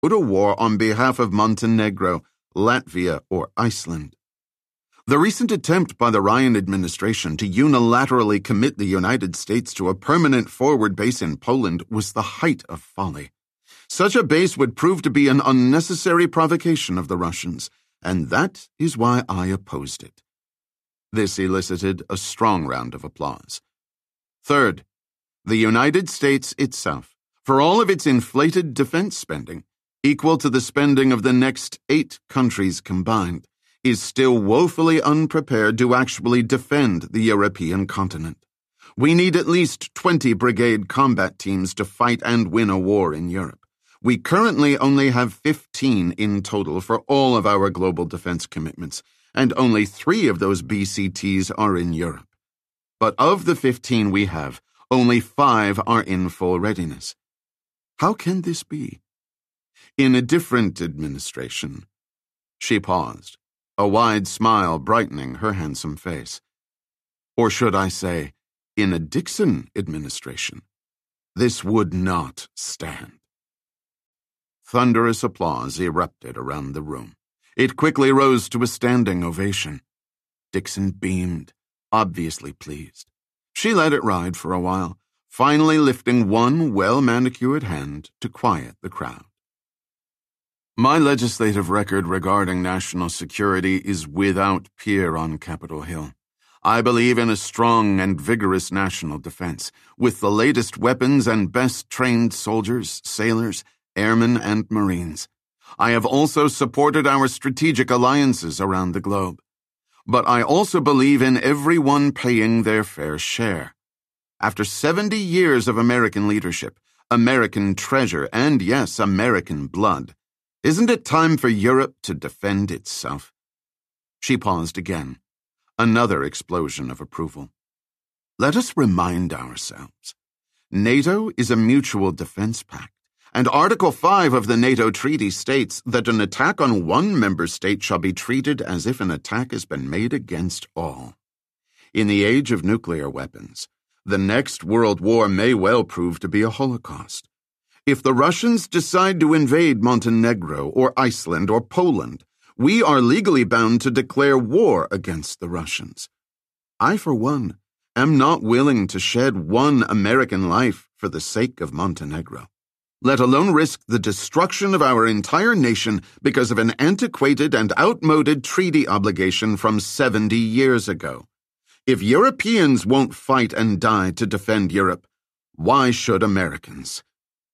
a war on behalf of Montenegro, Latvia, or Iceland. The recent attempt by the Ryan administration to unilaterally commit the United States to a permanent forward base in Poland was the height of folly. Such a base would prove to be an unnecessary provocation of the Russians, and that is why I opposed it. This elicited a strong round of applause. Third, the United States itself, for all of its inflated defense spending, equal to the spending of the next 8 countries combined, is still woefully unprepared to actually defend the European continent. We need at least 20 brigade combat teams to fight and win a war in Europe. We currently only have 15 in total for all of our global defense commitments, and only 3 of those BCTs are in Europe. But of the 15 we have, only 5 are in full readiness. How can this be? In a different administration. She paused, a wide smile brightening her handsome face. Or should I say, in a Dixon administration, this would not stand. Thunderous applause erupted around the room. It quickly rose to a standing ovation. Dixon beamed, obviously pleased. She let it ride for a while, finally lifting one well-manicured hand to quiet the crowd. My legislative record regarding national security is without peer on Capitol Hill. I believe in a strong and vigorous national defense, with the latest weapons and best-trained soldiers, sailors, airmen, and Marines. I have also supported our strategic alliances around the globe. But I also believe in everyone paying their fair share. After 70 years of American leadership, American treasure, and yes, American blood, isn't it time for Europe to defend itself? She paused again. Another explosion of approval. Let us remind ourselves. NATO is a mutual defense pact, and Article 5 of the NATO Treaty states that an attack on one member state shall be treated as if an attack has been made against all. In the age of nuclear weapons, the next world war may well prove to be a holocaust. If the Russians decide to invade Montenegro or Iceland or Poland, we are legally bound to declare war against the Russians. I, for one, am not willing to shed one American life for the sake of Montenegro, let alone risk the destruction of our entire nation because of an antiquated and outmoded treaty obligation from 70 years ago. If Europeans won't fight and die to defend Europe, why should Americans?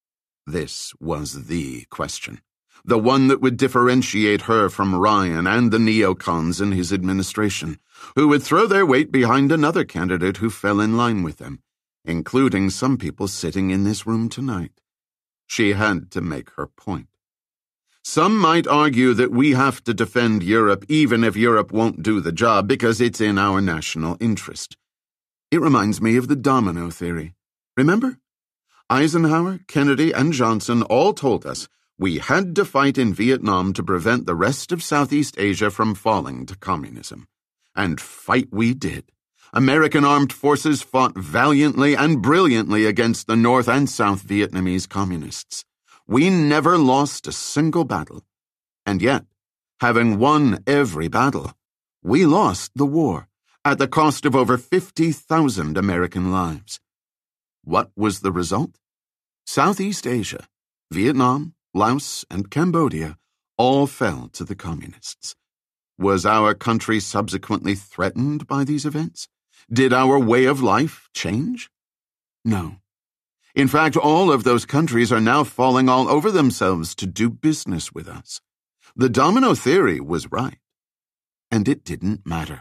This was the question, the one that would differentiate her from Ryan and the neocons in his administration, who would throw their weight behind another candidate who fell in line with them, including some people sitting in this room tonight. She had to make her point. Some might argue that we have to defend Europe even if Europe won't do the job because it's in our national interest. It reminds me of the domino theory. Remember? Eisenhower, Kennedy, and Johnson all told us we had to fight in Vietnam to prevent the rest of Southeast Asia from falling to communism. And fight we did. American armed forces fought valiantly and brilliantly against the North and South Vietnamese communists. We never lost a single battle. And yet, having won every battle, we lost the war at the cost of over 50,000 American lives. What was the result? Southeast Asia, Vietnam, Laos, and Cambodia all fell to the communists. Was our country subsequently threatened by these events? Did our way of life change? No. In fact, all of those countries are now falling all over themselves to do business with us. The domino theory was right, and it didn't matter.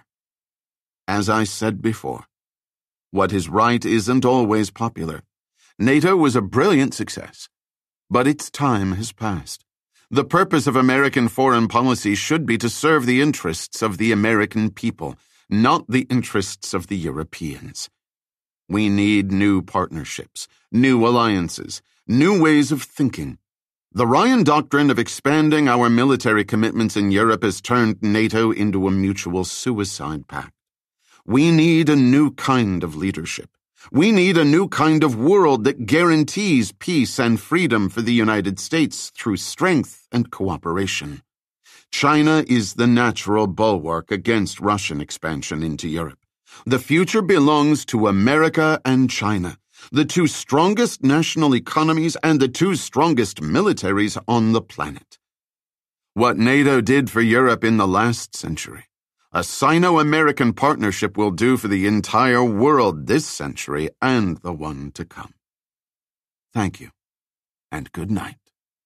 As I said before, what is right isn't always popular. NATO was a brilliant success, but its time has passed. The purpose of American foreign policy should be to serve the interests of the American people, not the interests of the Europeans. We need new partnerships, new alliances, new ways of thinking. The Ryan Doctrine of expanding our military commitments in Europe has turned NATO into a mutual suicide pact. We need a new kind of leadership, We need a new kind of world that guarantees peace and freedom for the United States through strength and cooperation. China is the natural bulwark against Russian expansion into Europe. The future belongs to America and China, the two strongest national economies and the two strongest militaries on the planet. What NATO did for Europe in the last century, a Sino-American partnership will do for the entire world this century and the one to come. Thank you, and good night.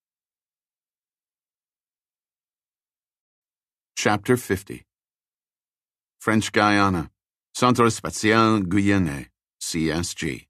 Chapter 50. French Guiana, Centre Spatial Guyanais, CSG.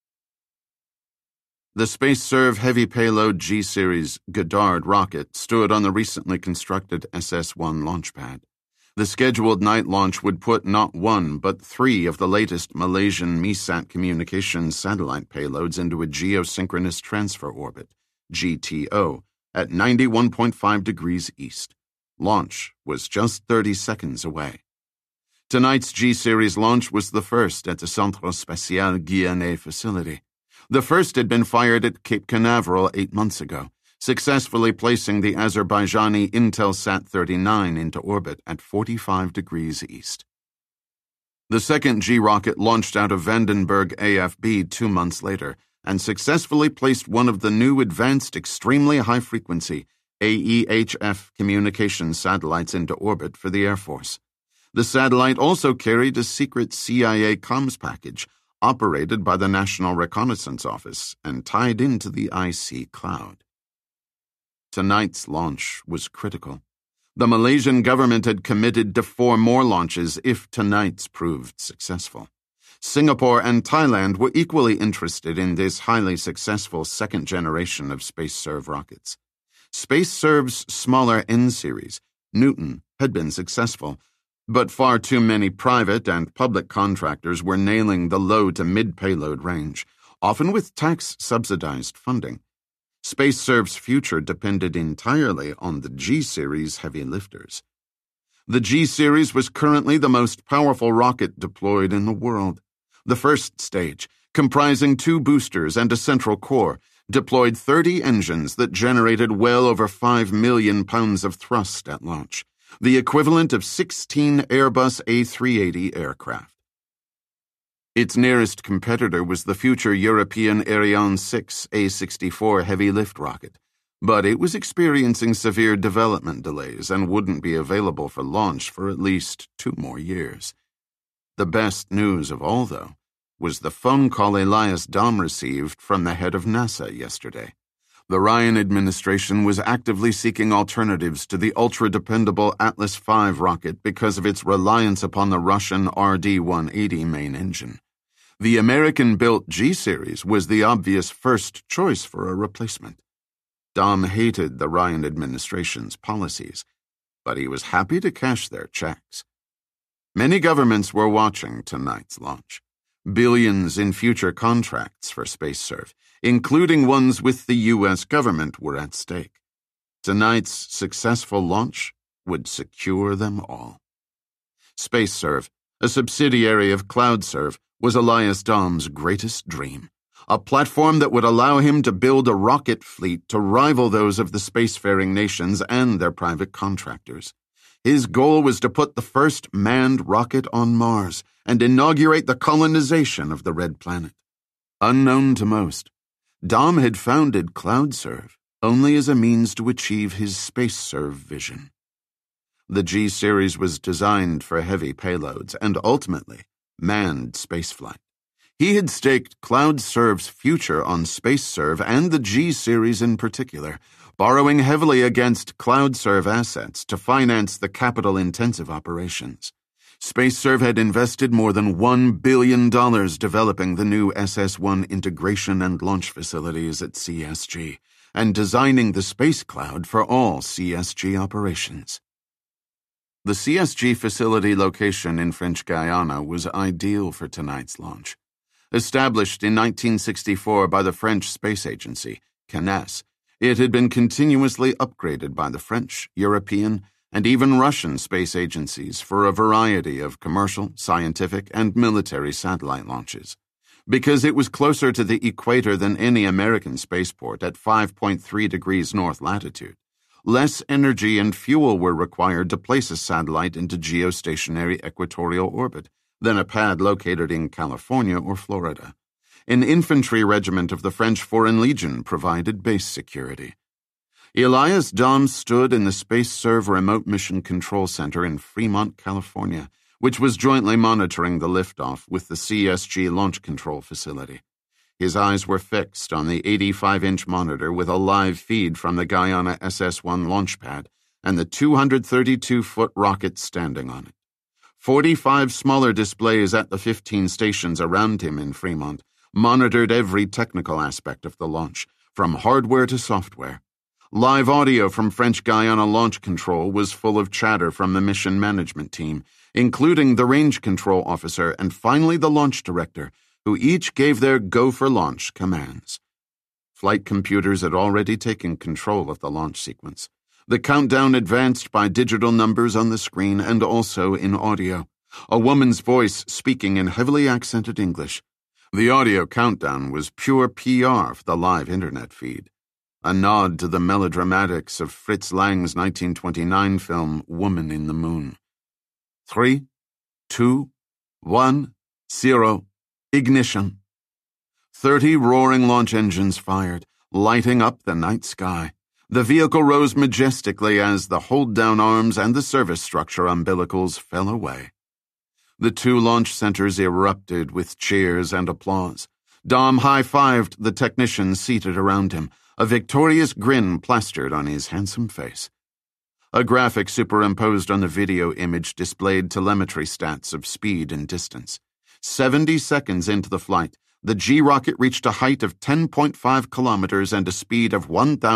The Space-Serve Heavy Payload G-Series Goddard rocket stood on the recently constructed SS-1 launch pad. The scheduled night launch would put not one but three of the latest Malaysian MESAT communications satellite payloads into a geosynchronous transfer orbit, GTO, at 91.5 degrees east. Launch was just 30 seconds away. Tonight's G-Series launch was the first at the Centre Spatial Guyanais facility. The first had been fired at Cape Canaveral 8 months ago, successfully placing the Azerbaijani Intelsat 39 into orbit at 45 degrees east. The second G-rocket launched out of Vandenberg AFB 2 months later and successfully placed one of the new advanced extremely high-frequency AEHF communications satellites into orbit for the Air Force. The satellite also carried a secret CIA comms package operated by the National Reconnaissance Office and tied into the IC cloud. Tonight's launch was critical. The Malaysian government had committed to 4 more launches if tonight's proved successful. Singapore and Thailand were equally interested in this highly successful second generation of Space-Serve rockets. Space-Serve's smaller N-series, Newton, had been successful, but far too many private and public contractors were nailing the low to mid-payload range, often with tax-subsidized funding. Space-Serve's future depended entirely on the G-Series heavy lifters. The G-Series was currently the most powerful rocket deployed in the world. The first stage, comprising 2 boosters and a central core, deployed 30 engines that generated well over 5 million pounds of thrust at launch, the equivalent of 16 Airbus A380 aircraft. Its nearest competitor was the future European Ariane 6 A64 heavy lift rocket, but it was experiencing severe development delays and wouldn't be available for launch for at least 2 more years. The best news of all, though, was the phone call Elias Dom received from the head of NASA yesterday. The Ryan administration was actively seeking alternatives to the ultra-dependable Atlas V rocket because of its reliance upon the Russian RD-180 main engine. The American-built G-Series was the obvious first choice for a replacement. Dom hated the Ryan administration's policies, but he was happy to cash their checks. Many governments were watching tonight's launch. Billions in future contracts for Space-Serve, including ones with the U.S. government, were at stake. Tonight's successful launch would secure them all. Space-Serve, a subsidiary of CloudServe, was Elias Dom's greatest dream, a platform that would allow him to build a rocket fleet to rival those of the spacefaring nations and their private contractors. His goal was to put the first manned rocket on Mars and inaugurate the colonization of the Red Planet. Unknown to most, Dom had founded CloudServe only as a means to achieve his Space-Serve vision. The G-Series was designed for heavy payloads and ultimately manned spaceflight. He had staked CloudServe's future on Space-Serve and the G-Series in particular, borrowing heavily against CloudServe assets to finance the capital-intensive operations. Space-Serve had invested more than $1 billion developing the new SS-1 integration and launch facilities at CSG and designing the space cloud for all CSG operations. The CSG facility location in French Guiana was ideal for tonight's launch. Established in 1964 by the French Space Agency, CNES, it had been continuously upgraded by the French, European, and even Russian space agencies for a variety of commercial, scientific, and military satellite launches. Because it was closer to the equator than any American spaceport at 5.3 degrees north latitude, less energy and fuel were required to place a satellite into geostationary equatorial orbit than a pad located in California or Florida. An infantry regiment of the French Foreign Legion provided base security. Elias Dom stood in the SpaceServe Remote Mission Control Center in Fremont, California, which was jointly monitoring the liftoff with the CSG Launch Control Facility. His eyes were fixed on the 85-inch monitor with a live feed from the Guyana SS-1 launch pad and the 232-foot rocket standing on it. 45 smaller displays at the 15 stations around him in Fremont monitored every technical aspect of the launch, from hardware to software. Live audio from French Guiana Launch Control was full of chatter from the mission management team, including the range control officer and finally the launch director, who each gave their go-for-launch commands. Flight computers had already taken control of the launch sequence. The countdown advanced by digital numbers on the screen and also in audio, a woman's voice speaking in heavily accented English. The audio countdown was pure PR for the live internet feed, a nod to the melodramatics of Fritz Lang's 1929 film Woman in the Moon. 3, 2, 1, 0, ignition. 30 roaring launch engines fired, lighting up the night sky. The vehicle rose majestically as the hold-down arms and the service structure umbilicals fell away. The two launch centers erupted with cheers and applause. Dom high-fived the technicians seated around him, a victorious grin plastered on his handsome face. A graphic superimposed on the video image displayed telemetry stats of speed and distance. 70 seconds into the flight, the G-rocket reached a height of 10.5 kilometers and a speed of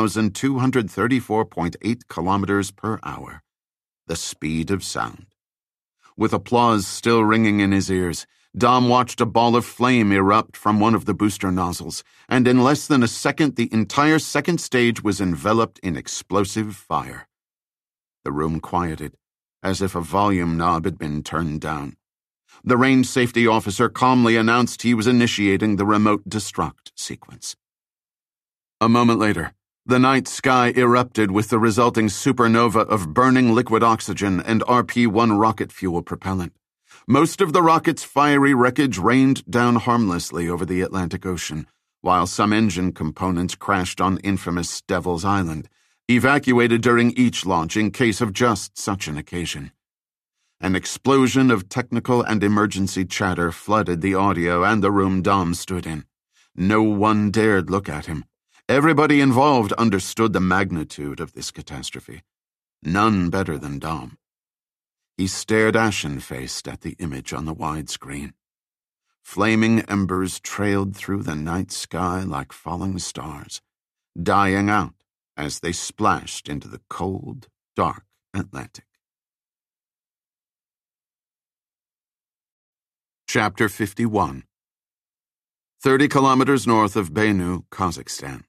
1,234.8 kilometers per hour. The speed of sound. With applause still ringing in his ears, Dom watched a ball of flame erupt from one of the booster nozzles, and in less than a second the entire second stage was enveloped in explosive fire. The room quieted, as if a volume knob had been turned down. The range safety officer calmly announced he was initiating the remote destruct sequence. A moment later, the night sky erupted with the resulting supernova of burning liquid oxygen and RP-1 rocket fuel propellant. Most of the rocket's fiery wreckage rained down harmlessly over the Atlantic Ocean, while some engine components crashed on infamous Devil's Island, evacuated during each launch in case of just such an occasion. An explosion of technical and emergency chatter flooded the audio and the room Dom stood in. No one dared look at him. Everybody involved understood the magnitude of this catastrophe. None better than Dom. He stared ashen-faced at the image on the widescreen. Flaming embers trailed through the night sky like falling stars, dying out as they splashed into the cold, dark Atlantic. Chapter 51. 30 kilometers north of Bainu, Kazakhstan.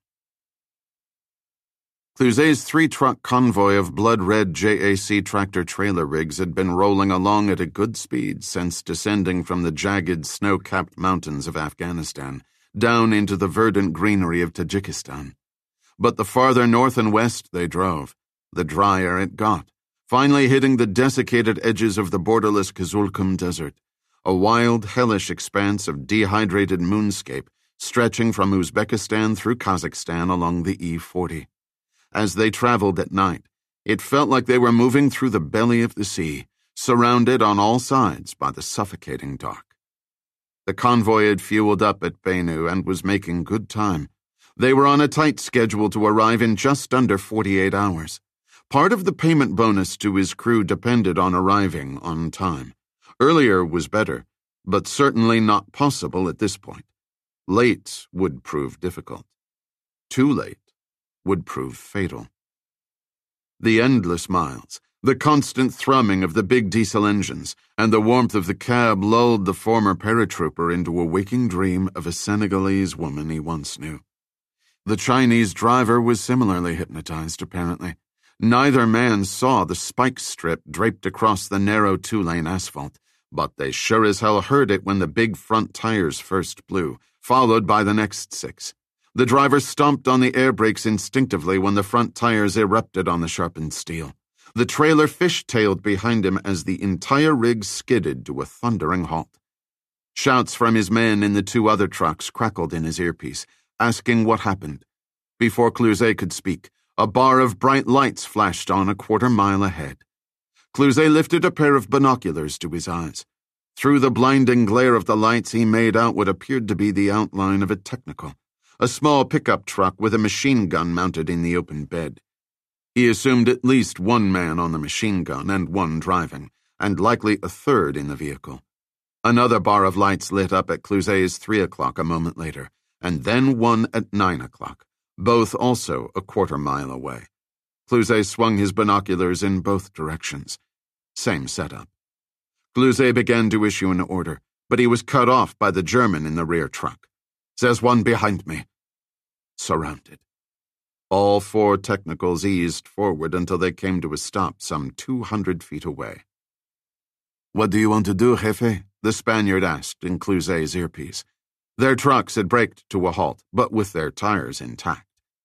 Cluzet's three-truck convoy of blood-red JAC tractor-trailer rigs had been rolling along at a good speed since descending from the jagged, snow-capped mountains of Afghanistan down into the verdant greenery of Tajikistan. But the farther north and west they drove, the drier it got, finally hitting the desiccated edges of the borderless Kizilkum Desert, a wild, hellish expanse of dehydrated moonscape stretching from Uzbekistan through Kazakhstan along the E40. As they traveled at night, it felt like they were moving through the belly of the sea, surrounded on all sides by the suffocating dark. The convoy had fueled up at Bainu and was making good time. They were on a tight schedule to arrive in just under 48 hours. Part of the payment bonus to his crew depended on arriving on time. Earlier was better, but certainly not possible at this point. Late would prove difficult. Too late would prove fatal. The endless miles, the constant thrumming of the big diesel engines, and the warmth of the cab lulled the former paratrooper into a waking dream of a Senegalese woman he once knew. The Chinese driver was similarly hypnotized, apparently. Neither man saw the spike strip draped across the narrow two-lane asphalt, but they sure as hell heard it when the big front tires first blew, followed by the next 6. The driver stomped on the air brakes instinctively when the front tires erupted on the sharpened steel. The trailer fish-tailed behind him as the entire rig skidded to a thundering halt. Shouts from his men in the 2 other trucks crackled in his earpiece, asking what happened. Before Cluzet could speak, a bar of bright lights flashed on a quarter-mile ahead. Cluzet lifted a pair of binoculars to his eyes. Through the blinding glare of the lights, he made out what appeared to be the outline of a technical, a small pickup truck with a machine gun mounted in the open bed. He assumed at least 1 man on the machine gun and 1 driving, and likely a 3rd in the vehicle. Another bar of lights lit up at Cluzet's 3 o'clock a moment later, and then one at 9 o'clock, both also a quarter-mile away. Cluzet swung his binoculars in both directions. Same setup. Cluzet began to issue an order, but he was cut off by the German in the rear truck. "There's one behind me." Surrounded. All 4 technicals eased forward until they came to a stop some 200 feet away. "What do you want to do, Jefe?" the Spaniard asked in Cluzet's earpiece. Their trucks had braked to a halt, but with their tires intact.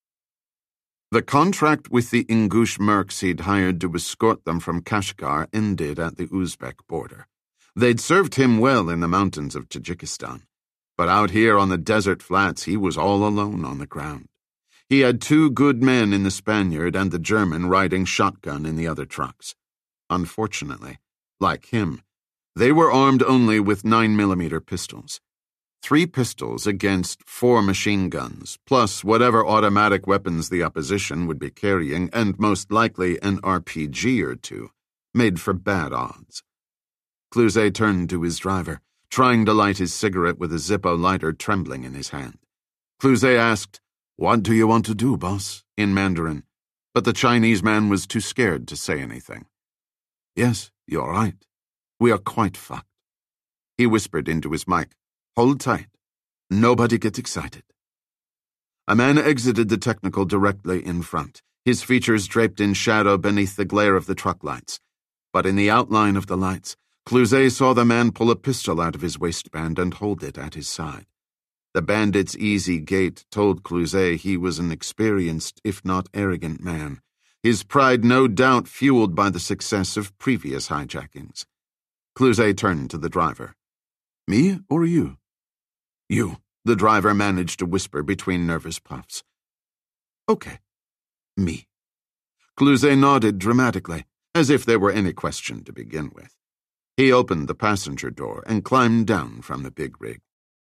The contract with the Ingush mercs he'd hired to escort them from Kashgar ended at the Uzbek border. They'd served him well in the mountains of Tajikistan, but out here on the desert flats he was all alone on the ground. He had 2 good men in the Spaniard and the German riding shotgun in the other trucks. Unfortunately, like him, they were armed only with 9mm pistols. 3 pistols against 4 machine guns, plus whatever automatic weapons the opposition would be carrying, and most likely an RPG or 2, made for bad odds. Cluzet turned to his driver, trying to light his cigarette with a Zippo lighter trembling in his hand. Cluzet asked, "What do you want to do, boss?" in Mandarin, but the Chinese man was too scared to say anything. "Yes, you're right. We are quite fucked." He whispered into his mic, "Hold tight. Nobody get excited." A man exited the technical directly in front, his features draped in shadow beneath the glare of the truck lights. But in the outline of the lights, Cluzet saw the man pull a pistol out of his waistband and hold it at his side. The bandit's easy gait told Cluzet he was an experienced, if not arrogant man, his pride no doubt fueled by the success of previous hijackings. Cluzet turned to the driver. "Me or you?" "You," the driver managed to whisper between nervous puffs. "Okay. Me." Cluzet nodded dramatically, as if there were any question to begin with. He opened the passenger door and climbed down from the big rig.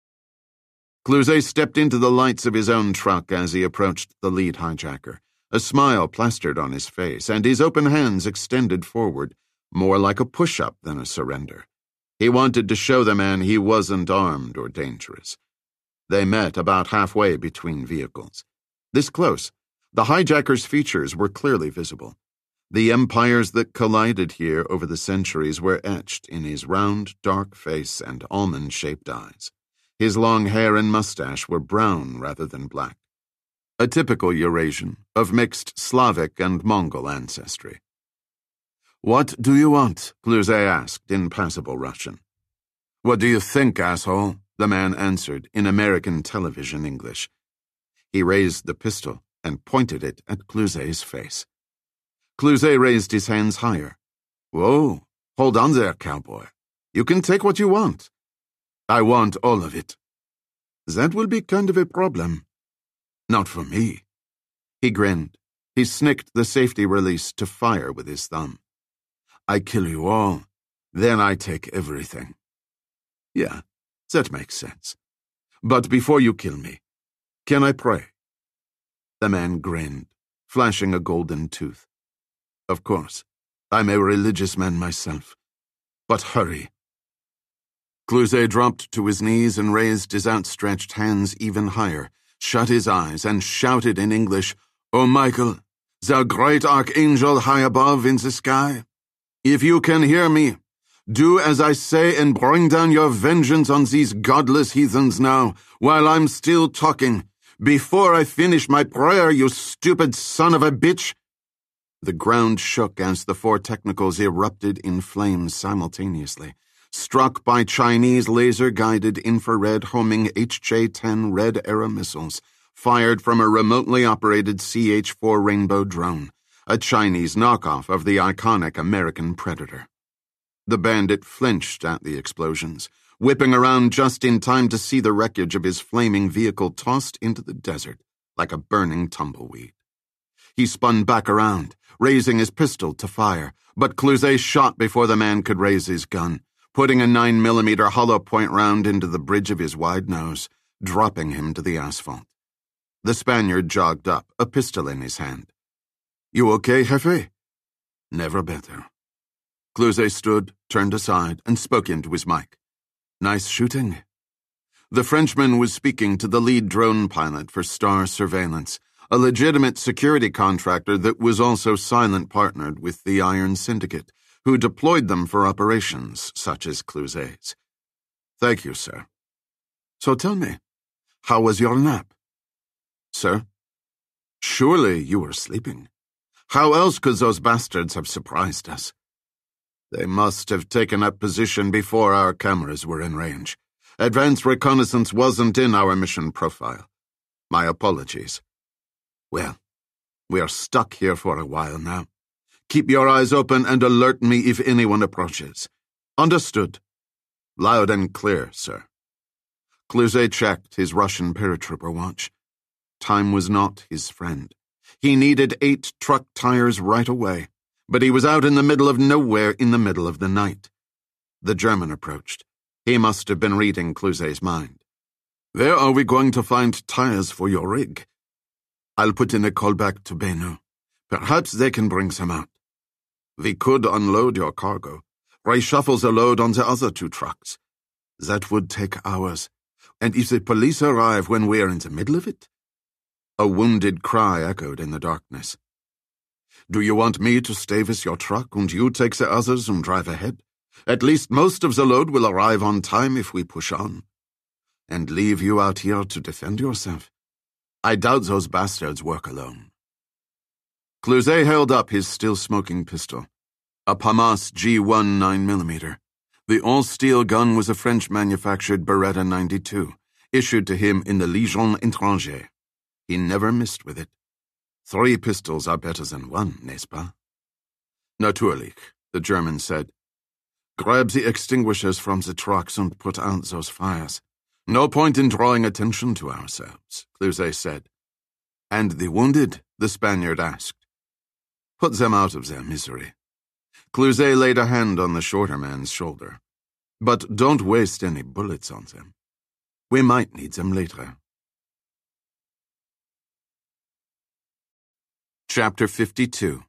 Cluzet stepped into the lights of his own truck as he approached the lead hijacker, a smile plastered on his face and his open hands extended forward, more like a push-up than a surrender. He wanted to show the man he wasn't armed or dangerous. They met about halfway between vehicles. This close, the hijacker's features were clearly visible. The empires that collided here over the centuries were etched in his round, dark face and almond-shaped eyes. His long hair and mustache were brown rather than black. A typical Eurasian, of mixed Slavic and Mongol ancestry. "What do you want?" Cluzet asked in passable Russian. "What do you think, asshole?" the man answered in American television English. He raised the pistol and pointed it at Cluzet's face. Cluzet raised his hands higher. "Whoa, hold on there, cowboy. You can take what you want." "I want all of it." "That will be kind of a problem." "Not for me." He grinned. He snicked the safety release to fire with his thumb. "I kill you all, then I take everything." "Yeah, that makes sense. But before you kill me, can I pray?" The man grinned, flashing a golden tooth. "Of course, I'm a religious man myself. But hurry." Cluzet dropped to his knees and raised his outstretched hands even higher, shut his eyes, and shouted in English, "Oh, Michael, thou great archangel high above in the sky, if you can hear me, do as I say and bring down your vengeance on these godless heathens now, while I'm still talking, before I finish my prayer, you stupid son of a bitch." The ground shook as the 4 technicals erupted in flames simultaneously. struck by Chinese laser-guided infrared homing HJ-10 Red-era missiles fired from a remotely operated CH-4 Rainbow drone, a Chinese knockoff of the iconic American Predator. The bandit flinched at the explosions, whipping around just in time to see the wreckage of his flaming vehicle tossed into the desert like a burning tumbleweed. He spun back around, raising his pistol to fire, but Cluzet shot before the man could raise his gun, putting a 9mm hollow point round into the bridge of his wide nose, dropping him to the asphalt. The Spaniard jogged up, a pistol in his hand. "You okay, Jefe?" "Never better." Cluzet stood, turned aside, and spoke into his mic. "Nice shooting." The Frenchman was speaking to the lead drone pilot for Star Surveillance, a legitimate security contractor that was also silent partnered with the Iron Syndicate, who deployed them for operations such as Cluzet's. "Thank you, sir. So tell me, how was your nap?" "Sir? Surely you were sleeping. How else could those bastards have surprised us? They must have taken up position before our cameras were in range. Advanced reconnaissance wasn't in our mission profile. My apologies. Well, we are stuck here for a while now. Keep your eyes open and alert me if anyone approaches. Understood. Loud and clear, sir." Cluzet checked his Russian paratrooper watch. Time was not his friend. He needed 8 truck tires right away, but he was out in the middle of nowhere in the middle of the night. The German approached. He must have been reading Cluzet's mind. "Where are we going to find tires for your rig?" "I'll put in a call back to Benu. Perhaps they can bring some out." "We could unload your cargo, reshuffle the load on the other 2 trucks. That would take hours. And if the police arrive when we are in the middle of it?" A wounded cry echoed in the darkness. "Do you want me to stay with your truck and you take the others and drive ahead? At least most of the load will arrive on time if we push on. And leave you out here to defend yourself? I doubt those bastards work alone." Cluzet held up his still-smoking pistol, a Hamas G1 9mm. The all-steel gun was a French-manufactured Beretta 92, issued to him in the Légion étrangère. He never missed with it. 3 pistols are better than 1, n'est-ce pas? "Natürlich," the German said. "Grab the extinguishers from the trucks and put out those fires. No point in drawing attention to ourselves," Cluzet said. "And the wounded?" the Spaniard asked. "Put them out of their misery." Cluzet laid a hand on the shorter man's shoulder. "But don't waste any bullets on them. We might need them later." Chapter 52.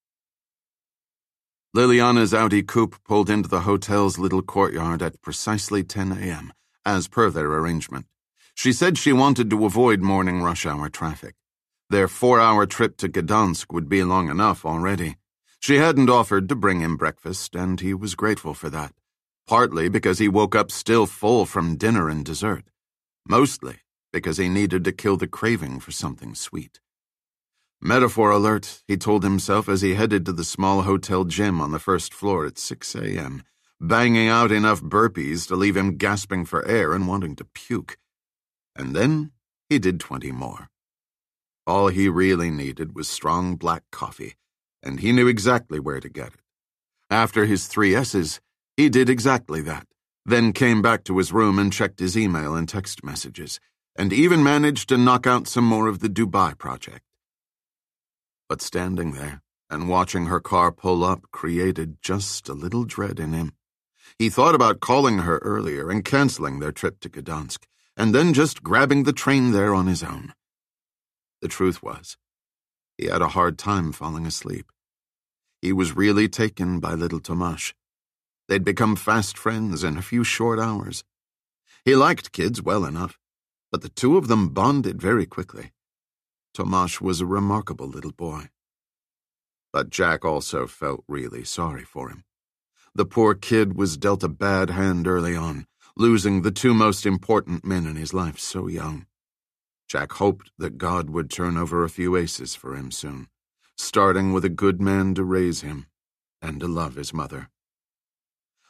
Liliana's Audi coupe pulled into the hotel's little courtyard at precisely 10 a.m., as per their arrangement. She said she wanted to avoid morning rush hour traffic. Their 4-hour trip to Gdansk would be long enough already. She hadn't offered to bring him breakfast, and he was grateful for that, partly because he woke up still full from dinner and dessert, mostly because he needed to kill the craving for something sweet. Metaphor alert, he told himself as he headed to the small hotel gym on the first floor at 6 a.m., banging out enough burpees to leave him gasping for air and wanting to puke. And then he did 20 more. All he really needed was strong black coffee, and he knew exactly where to get it. After his 3 S's, he did exactly that, then came back to his room and checked his email and text messages, and even managed to knock out some more of the Dubai project. But standing there and watching her car pull up created just a little dread in him. He thought about calling her earlier and canceling their trip to Gdansk, and then just grabbing the train there on his own. The truth was, he had a hard time falling asleep. He was really taken by little Tomasz. They'd become fast friends in a few short hours. He liked kids well enough, but the 2 of them bonded very quickly. Tomasz was a remarkable little boy. But Jack also felt really sorry for him. The poor kid was dealt a bad hand early on, losing the 2 most important men in his life so young. Jack hoped that God would turn over a few aces for him soon, starting with a good man to raise him and to love his mother.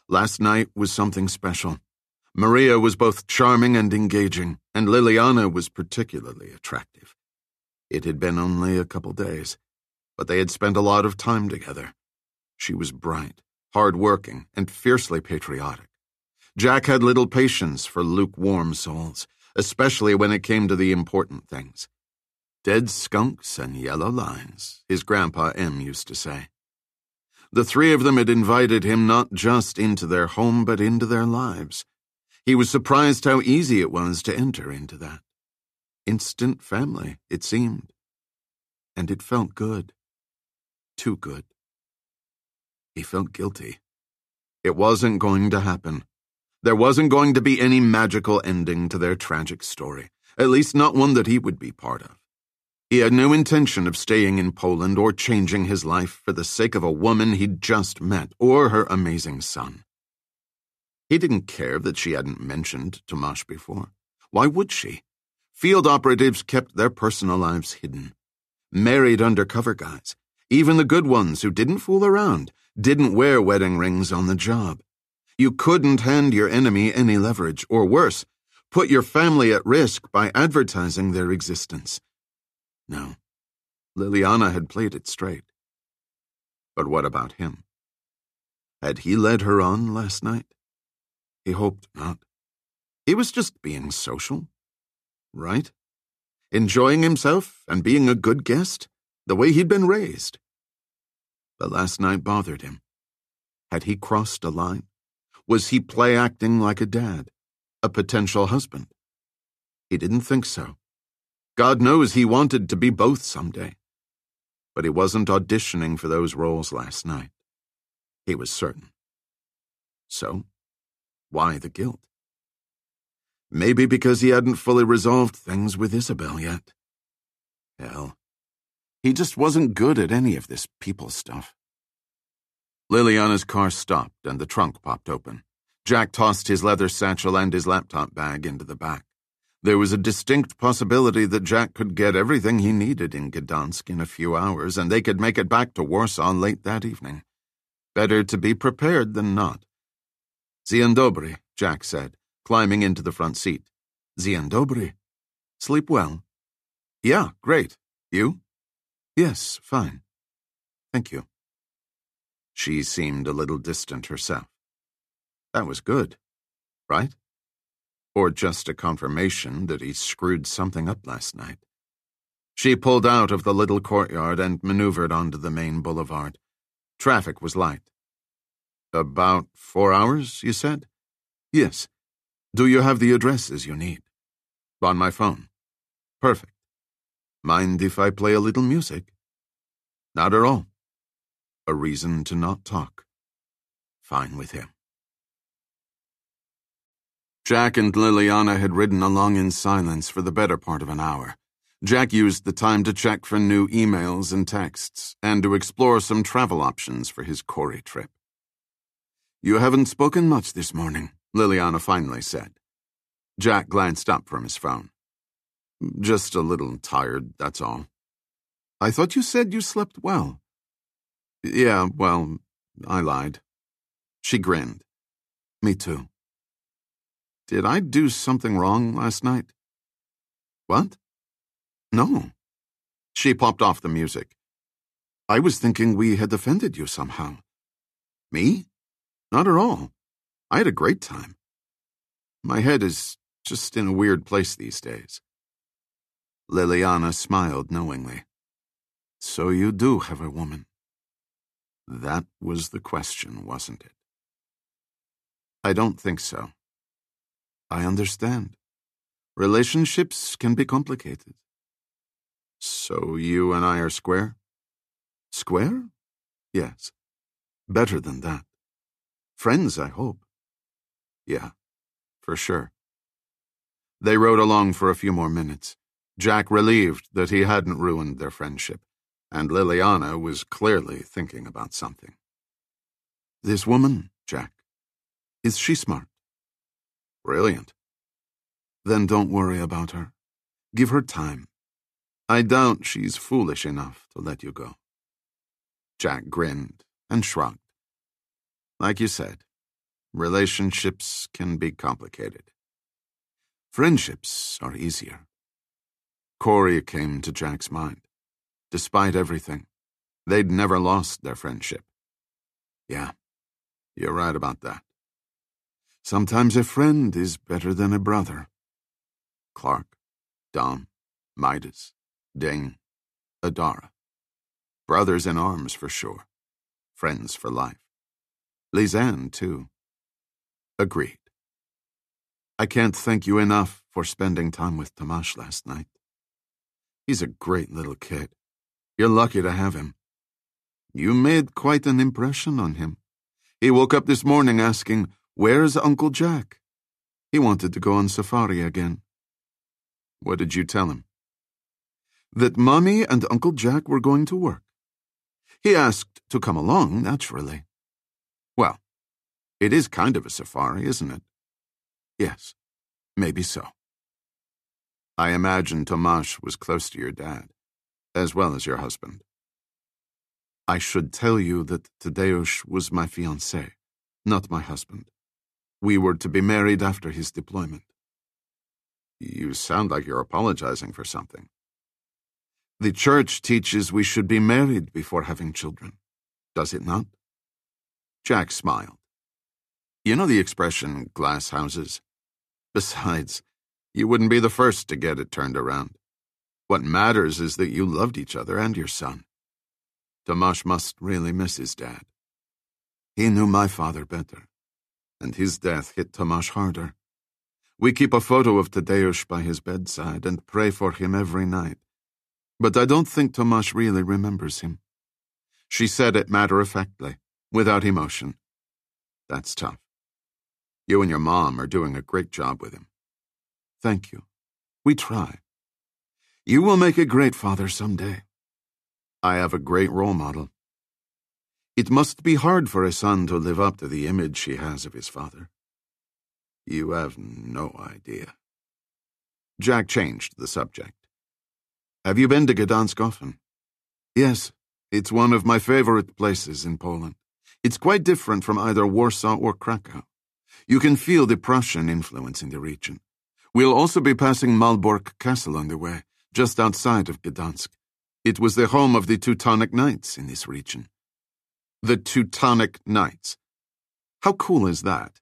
Last night was something special. Maria was both charming and engaging, and Liliana was particularly attractive. It had been only a couple days, but they had spent a lot of time together. She was bright, hard-working, and fiercely patriotic. Jack had little patience for lukewarm souls, especially when it came to the important things. Dead skunks and yellow lines, his grandpa M used to say. The three of them had invited him not just into their home, but into their lives. He was surprised how easy it was to enter into that. Instant family, it seemed. And it felt good. Too good. He felt guilty. It wasn't going to happen. There wasn't going to be any magical ending to their tragic story, at least not one that he would be part of. He had no intention of staying in Poland or changing his life for the sake of a woman he'd just met or her amazing son. He didn't care that she hadn't mentioned Tomasz before. Why would she? Field operatives kept their personal lives hidden. Married undercover guys, even the good ones who didn't fool around, didn't wear wedding rings on the job. You couldn't hand your enemy any leverage, or worse, put your family at risk by advertising their existence. No, Liliana had played it straight. But what about him? Had he led her on last night? He hoped not. He was just being social, right? Enjoying himself and being a good guest, the way he'd been raised. But last night bothered him. Had he crossed a line? Was he play-acting like a dad, a potential husband? He didn't think so. God knows he wanted to be both someday. But he wasn't auditioning for those roles last night. He was certain. So, why the guilt? Maybe because he hadn't fully resolved things with Isabel yet. Hell, he just wasn't good at any of this people stuff. Liliana's car stopped and the trunk popped open. Jack tossed his leather satchel and his laptop bag into the back. There was a distinct possibility that Jack could get everything he needed in Gdansk in a few hours, and they could make it back to Warsaw late that evening. Better to be prepared than not. Dzień dobry, Jack said, climbing into the front seat. Dzień dobry. Sleep well? Yeah, great. You? Yes, fine. Thank you. She seemed a little distant herself. That was good, right? Or just a confirmation that he screwed something up last night. She pulled out of the little courtyard and maneuvered onto the main boulevard. Traffic was light. About 4 hours, you said? Yes. Do you have the addresses you need? On my phone. Perfect. Mind if I play a little music? Not at all. A reason to not talk. Fine with him. Jack and Liliana had ridden along in silence for the better part of an hour. Jack used the time to check for new emails and texts, and to explore some travel options for his Corey trip. You haven't spoken much this morning, Liliana finally said. Jack glanced up from his phone. Just a little tired, that's all. I thought you said you slept well. Yeah, well, I lied. She grinned. Me too. Did I do something wrong last night? What? No. She popped off the music. I was thinking we had offended you somehow. Me? Not at all. I had a great time. My head is just in a weird place these days. Liliana smiled knowingly. So you do have a woman. That was the question, wasn't it? I don't think so. I understand. Relationships can be complicated. So you and I are square? Square? Yes. Better than that. Friends, I hope. Yeah, for sure. They rode along for a few more minutes, Jack relieved that he hadn't ruined their friendship, and Liliana was clearly thinking about something. This woman, Jack, is she smart? Brilliant. Then don't worry about her. Give her time. I doubt she's foolish enough to let you go. Jack grinned and shrugged. Like you said, relationships can be complicated. Friendships are easier. Corey came to Jack's mind. Despite everything, they'd never lost their friendship. Yeah, you're right about that. Sometimes a friend is better than a brother. Clark, Dom, Midas, Dane, Adara. Brothers in arms for sure. Friends for life. Lisanne, too. Agreed. I can't thank you enough for spending time with Tomasz last night. He's a great little kid. You're lucky to have him. You made quite an impression on him. He woke up this morning asking, "Where's Uncle Jack?" He wanted to go on safari again. What did you tell him? That Mommy and Uncle Jack were going to work. He asked to come along, naturally. Well, it is kind of a safari, isn't it? Yes, maybe so. I imagine Tomasz was close to your dad, as well as your husband. I should tell you that Tadeusz was my fiancé, not my husband. We were to be married after his deployment. You sound like you're apologizing for something. The church teaches we should be married before having children, does it not? Jack smiled. You know the expression, glass houses? Besides, you wouldn't be the first to get it turned around. What matters is that you loved each other and your son. Tomasz must really miss his dad. He knew my father better, and his death hit Tomasz harder. We keep a photo of Tadeusz by his bedside and pray for him every night. But I don't think Tomasz really remembers him. She said it matter-of-factly, without emotion. That's tough. You and your mom are doing a great job with him. Thank you. We try. You will make a great father someday. I have a great role model. It must be hard for a son to live up to the image he has of his father. You have no idea. Jack changed the subject. Have you been to Gdansk often? Yes, it's one of my favorite places in Poland. It's quite different from either Warsaw or Krakow. You can feel the Prussian influence in the region. We'll also be passing Malbork Castle on the way, just outside of Gdansk. It was the home of the Teutonic Knights in this region. The Teutonic Knights. How cool is that?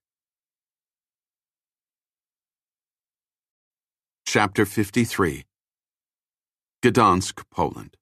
Chapter 53. Gdansk, Poland.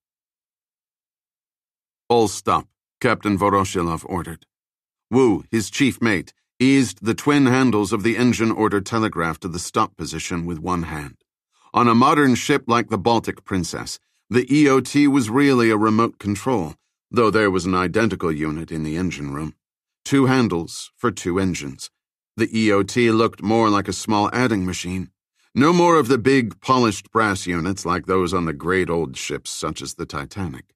All stop, Captain Voroshilov ordered. Wu, his chief mate, eased the twin handles of the engine order telegraph to the stop position with one hand. On a modern ship like the Baltic Princess, the EOT was really a remote control, though there was an identical unit in the engine room. 2 handles for 2 engines. The EOT looked more like a small adding machine. No more of the big, polished brass units like those on the great old ships such as the Titanic.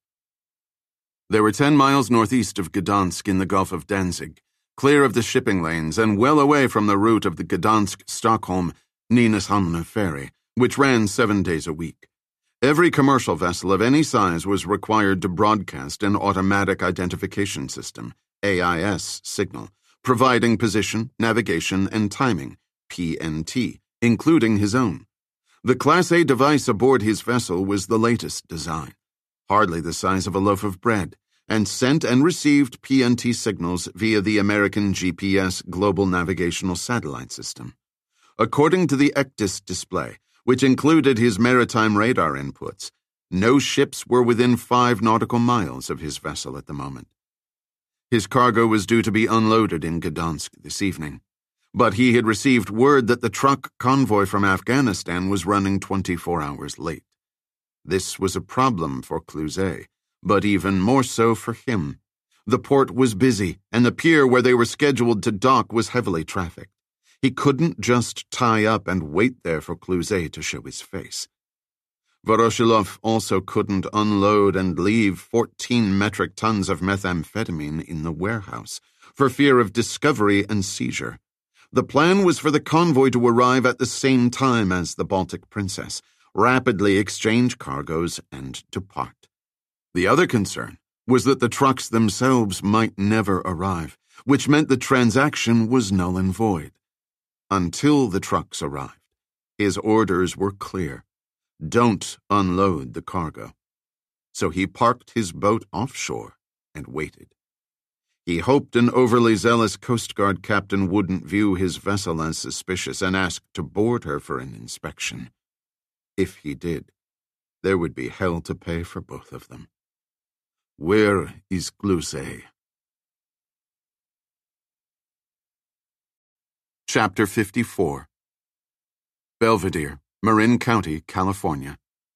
They were 10 miles northeast of Gdansk in the Gulf of Danzig, clear of the shipping lanes and well away from the route of the Gdansk-Stockholm Nynäshamn ferry, which ran 7 days a week. Every commercial vessel of any size was required to broadcast an automatic identification system, AIS, signal, providing position, navigation, and timing, PNT, including his own. The Class A device aboard his vessel was the latest design, hardly the size of a loaf of bread, and sent and received PNT signals via the American GPS Global Navigational Satellite System. According to the ECDIS display, which included his maritime radar inputs, no ships were within 5 nautical miles of his vessel at the moment. His cargo was due to be unloaded in Gdansk this evening, but he had received word that the truck convoy from Afghanistan was running 24 hours late. This was a problem for Cluzet, but even more so for him. The port was busy, and the pier where they were scheduled to dock was heavily trafficked. He couldn't just tie up and wait there for Cluzet to show his face. Voroshilov also couldn't unload and leave 14 metric tons of methamphetamine in the warehouse for fear of discovery and seizure. The plan was for the convoy to arrive at the same time as the Baltic Princess, rapidly exchange cargoes, and depart. The other concern was that the trucks themselves might never arrive, which meant the transaction was null and void. Until the trucks arrived, his orders were clear. Don't unload the cargo. So he parked his boat offshore and waited. He hoped an overly zealous Coast Guard captain wouldn't view his vessel as suspicious and ask to board her for an inspection. If he did, there would be hell to pay for both of them. Where is Clusaz? Chapter 54. Belvedere, Marin County, California.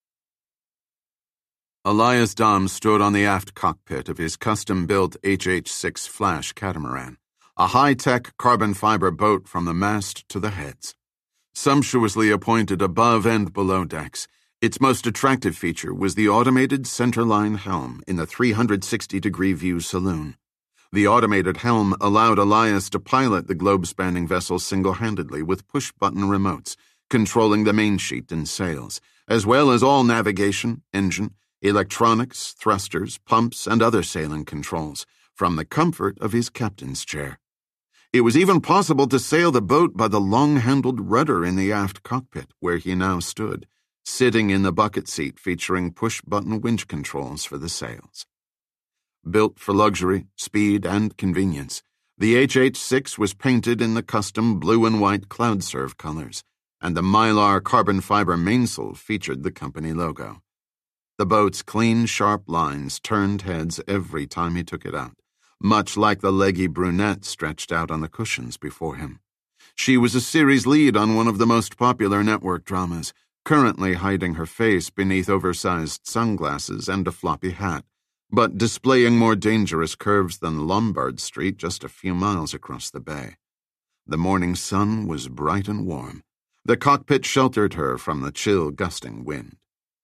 Elias Dom stood on the aft cockpit of his custom-built HH-6 Flash catamaran, a high-tech carbon fiber boat from the mast to the heads. Sumptuously appointed above and below decks, its most attractive feature was the automated centerline helm in the 360-degree view saloon. The automated helm allowed Elias to pilot the globe-spanning vessel single-handedly with push-button remotes, controlling the mainsheet and sails, as well as all navigation, engine, electronics, thrusters, pumps, and other sailing controls, from the comfort of his captain's chair. It was even possible to sail the boat by the long-handled rudder in the aft cockpit, where he now stood, sitting in the bucket seat featuring push-button winch controls for the sails. Built for luxury, speed, and convenience, the HH-6 was painted in the custom blue and white CloudServe colors, and the Mylar carbon fiber mainsail featured the company logo. The boat's clean, sharp lines turned heads every time he took it out, much like the leggy brunette stretched out on the cushions before him. She was a series lead on one of the most popular network dramas, currently hiding her face beneath oversized sunglasses and a floppy hat, but displaying more dangerous curves than Lombard Street just a few miles across the bay. The morning sun was bright and warm. The cockpit sheltered her from the chill, gusting wind.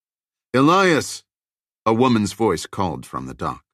"Elias!" a woman's voice called from the dock.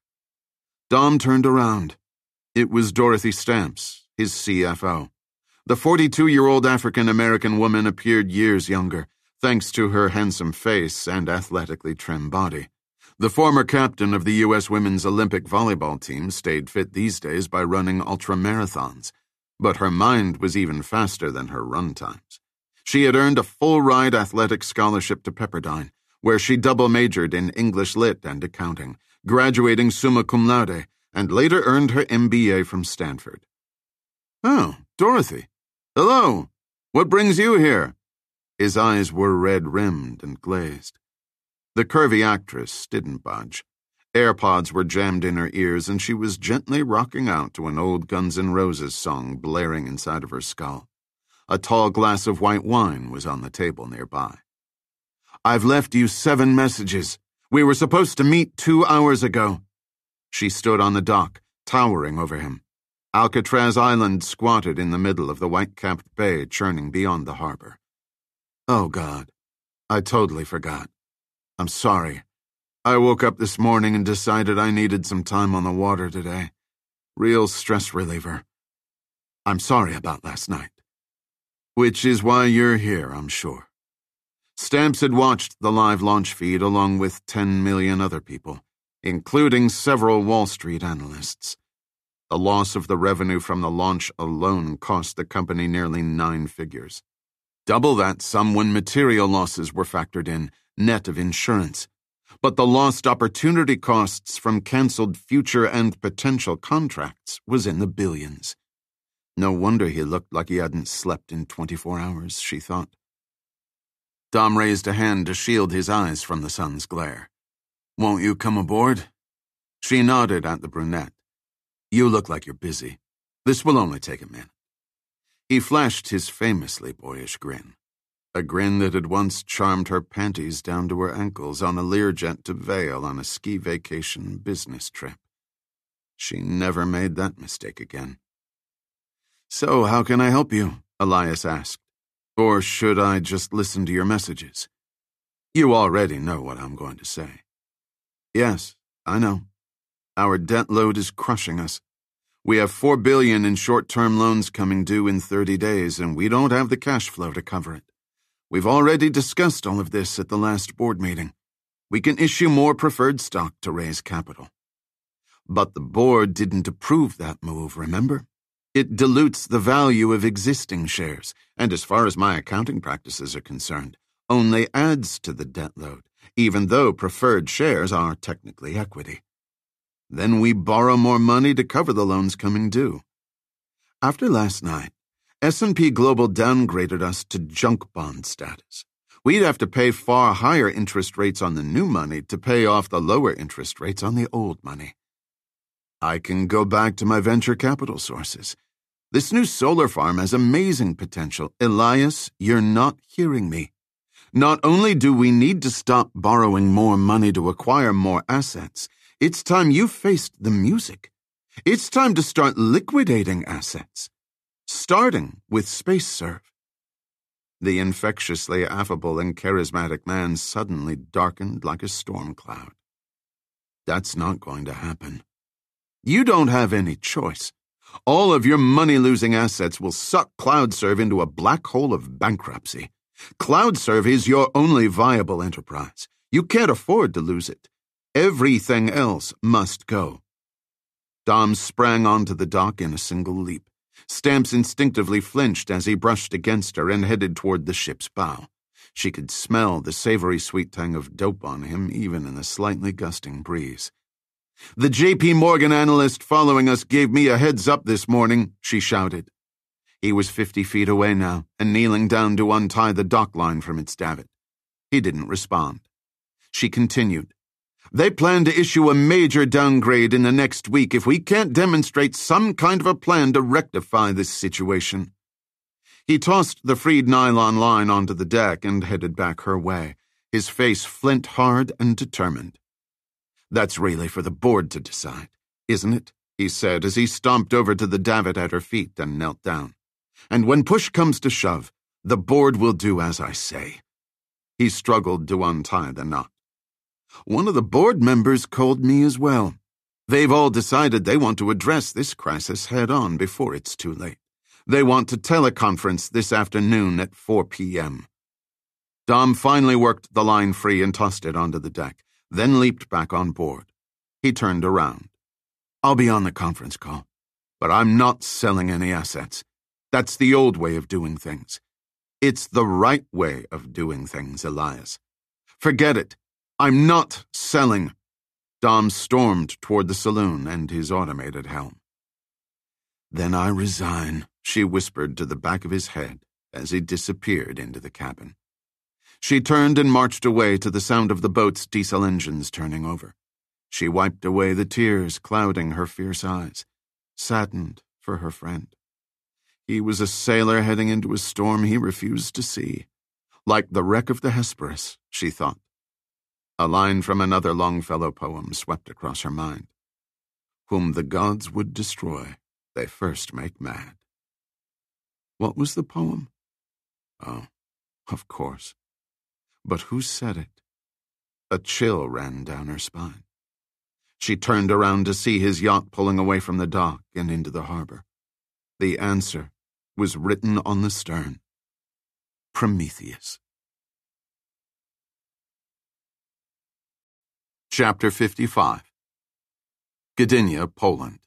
Dom turned around. It was Dorothy Stamps, his CFO. The 42-year-old African-American woman appeared years younger, thanks to her handsome face and athletically trim body. The former captain of the U.S. women's Olympic volleyball team stayed fit these days by running ultramarathons, but her mind was even faster than her run times. She had earned a full-ride athletic scholarship to Pepperdine, where she double-majored in English Lit and accounting, graduating summa cum laude, and later earned her MBA from Stanford. "Oh, Dorothy. Hello. What brings you here?" His eyes were red-rimmed and glazed. The curvy actress didn't budge. AirPods were jammed in her ears, and she was gently rocking out to an old Guns N' Roses song blaring inside of her skull. A tall glass of white wine was on the table nearby. "I've left you 7 messages. We were supposed to meet 2 hours ago." She stood on the dock, towering over him. Alcatraz Island squatted in the middle of the white-capped bay churning beyond the harbor. "Oh, God. I totally forgot. I'm sorry. I woke up this morning and decided I needed some time on the water today. Real stress reliever. I'm sorry about last night. Which is why you're here, I'm sure." Stamps had watched the live launch feed along with 10 million other people, including several Wall Street analysts. The loss of the revenue from the launch alone cost the company nearly 9 figures. Double that sum when material losses were factored in, net of insurance. But the lost opportunity costs from canceled future and potential contracts was in the billions. No wonder he looked like he hadn't slept in 24 hours, she thought. Dom raised a hand to shield his eyes from the sun's glare. "Won't you come aboard?" She nodded at the brunette. "You look like you're busy. This will only take a minute." He flashed his famously boyish grin, a grin that had once charmed her panties down to her ankles on a Learjet to Vail on a ski vacation business trip. She never made that mistake again. "So, how can I help you?" Elias asked. "Or should I just listen to your messages? You already know what I'm going to say." "Yes, I know. Our debt load is crushing us. We have $4 billion in short-term loans coming due in 30 days, and we don't have the cash flow to cover it. We've already discussed all of this at the last board meeting. We can issue more preferred stock to raise capital." But the board didn't approve that move, remember? It dilutes the value of existing shares, and as far as my accounting practices are concerned, only adds to the debt load, even though preferred shares are technically equity. Then we borrow more money to cover the loans coming due. After last night, S&P Global downgraded us to junk bond status. We'd have to pay far higher interest rates on the new money to pay off the lower interest rates on the old money. I can go back to my venture capital sources. This new solar farm has amazing potential. Elias, you're not hearing me. Not only do we need to stop borrowing more money to acquire more assets, it's time you faced the music. It's time to start liquidating assets, starting with SpaceServe. The infectiously affable and charismatic man suddenly darkened like a storm cloud. That's not going to happen. You don't have any choice. All of your money-losing assets will suck CloudServe into a black hole of bankruptcy. CloudServe is your only viable enterprise. You can't afford to lose it. Everything else must go. Dom sprang onto the dock in a single leap. Stamps instinctively flinched as he brushed against her and headed toward the ship's bow. She could smell the savory sweet tang of dope on him even in the slightly gusting breeze. "The J.P. Morgan analyst following us gave me a heads up this morning," she shouted. He was 50 feet away now and kneeling down to untie the dock line from its davit. He didn't respond. She continued, "They plan to issue a major downgrade in the next week if we can't demonstrate some kind of a plan to rectify this situation." He tossed the freed nylon line onto the deck and headed back her way, his face flint-hard and determined. "That's really for the board to decide, isn't it?" he said as he stomped over to the davit at her feet and knelt down. "And when push comes to shove, the board will do as I say." He struggled to untie the knot. "One of the board members called me as well. They've all decided they want to address this crisis head-on before it's too late. They want to teleconference this afternoon at 4 p.m. Dom finally worked the line free and tossed it onto the deck, then leaped back on board. He turned around. "I'll be on the conference call, but I'm not selling any assets. That's the old way of doing things. It's the right way of doing things, Elias. Forget it. I'm not selling." Dom stormed toward the saloon and his automated helm. "Then I resign," she whispered to the back of his head as he disappeared into the cabin. She turned and marched away to the sound of the boat's diesel engines turning over. She wiped away the tears clouding her fierce eyes, saddened for her friend. He was a sailor heading into a storm he refused to see. Like the wreck of the Hesperus, she thought. A line from another Longfellow poem swept across her mind. "Whom the gods would destroy, they first make mad." What was the poem? Oh, of course. But who said it? A chill ran down her spine. She turned around to see his yacht pulling away from the dock and into the harbor. The answer was written on the stern. Prometheus. Chapter 55. Gdynia, Poland.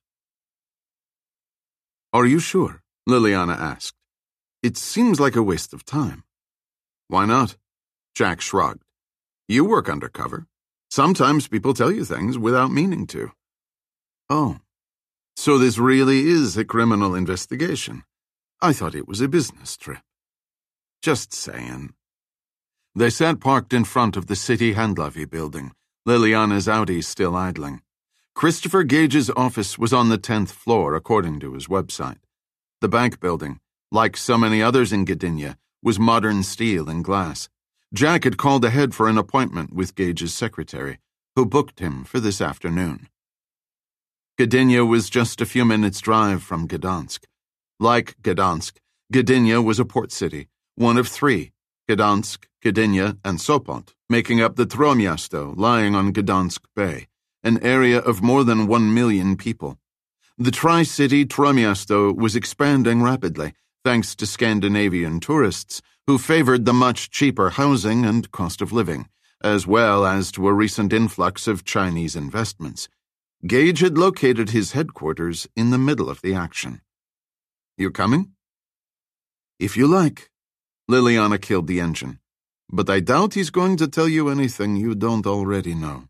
"Are you sure?" Liliana asked. "It seems like a waste of time." "Why not?" Jack shrugged. "You work undercover. Sometimes people tell you things without meaning to." "Oh, so this really is a criminal investigation. I thought it was a business trip." "Just saying." They sat parked in front of the city Handlavy building, Liliana's Audi still idling. Christopher Gage's office was on the 10th floor, according to his website. The bank building, like so many others in Gdynia, was modern steel and glass. Jack had called ahead for an appointment with Gage's secretary, who booked him for this afternoon. Gdynia was just a few minutes' drive from Gdansk. Like Gdansk, Gdynia was a port city, one of three, Gdansk, Gdynia, and Sopot, making up the Trójmiasto lying on Gdansk Bay, an area of more than 1 million people. The tri-city Trójmiasto was expanding rapidly, thanks to Scandinavian tourists who favored the much cheaper housing and cost of living, as well as to a recent influx of Chinese investments. Gage had located his headquarters in the middle of the action. "You coming?" "If you like." Liliana killed the engine, but I doubt he's going to tell you anything you don't already know.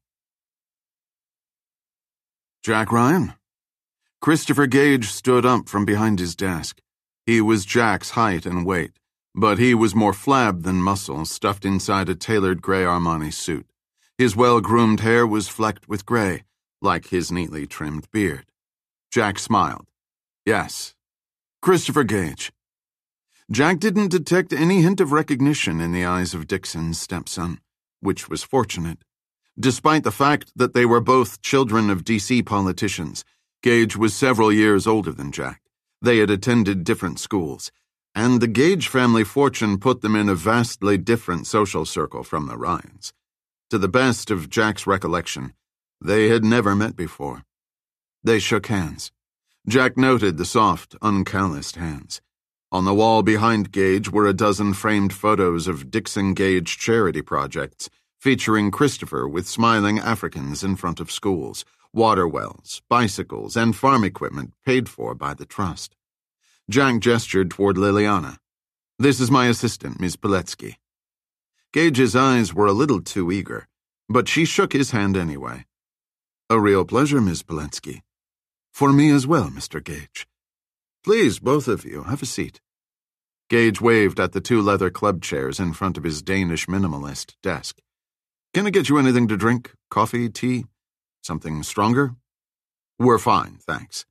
Jack Ryan? Christopher Gage stood up from behind his desk. He was Jack's height and weight, but he was more flab than muscle, stuffed inside a tailored gray Armani suit. His well-groomed hair was flecked with gray, like his neatly trimmed beard. Jack smiled. "Yes, Christopher Gage." Jack didn't detect any hint of recognition in the eyes of Dixon's stepson, which was fortunate. Despite the fact that they were both children of D.C. politicians, Gage was several years older than Jack. They had attended different schools, and the Gage family fortune put them in a vastly different social circle from the Ryans. To the best of Jack's recollection, they had never met before. They shook hands. Jack noted the soft, uncalloused hands. On the wall behind Gage were a dozen framed photos of Dixon Gage charity projects, featuring Christopher with smiling Africans in front of schools, water wells, bicycles, and farm equipment paid for by the trust. Jack gestured toward Liliana. "This is my assistant, Ms. Poletsky." Gage's eyes were a little too eager, but she shook his hand anyway. "A real pleasure, Ms. Poletsky." "For me as well, Mr. Gage." "Please, both of you, have a seat." Gage waved at the two leather club chairs in front of his Danish minimalist desk. "Can I get you anything to drink? Coffee, tea? Something stronger?" "We're fine, thanks."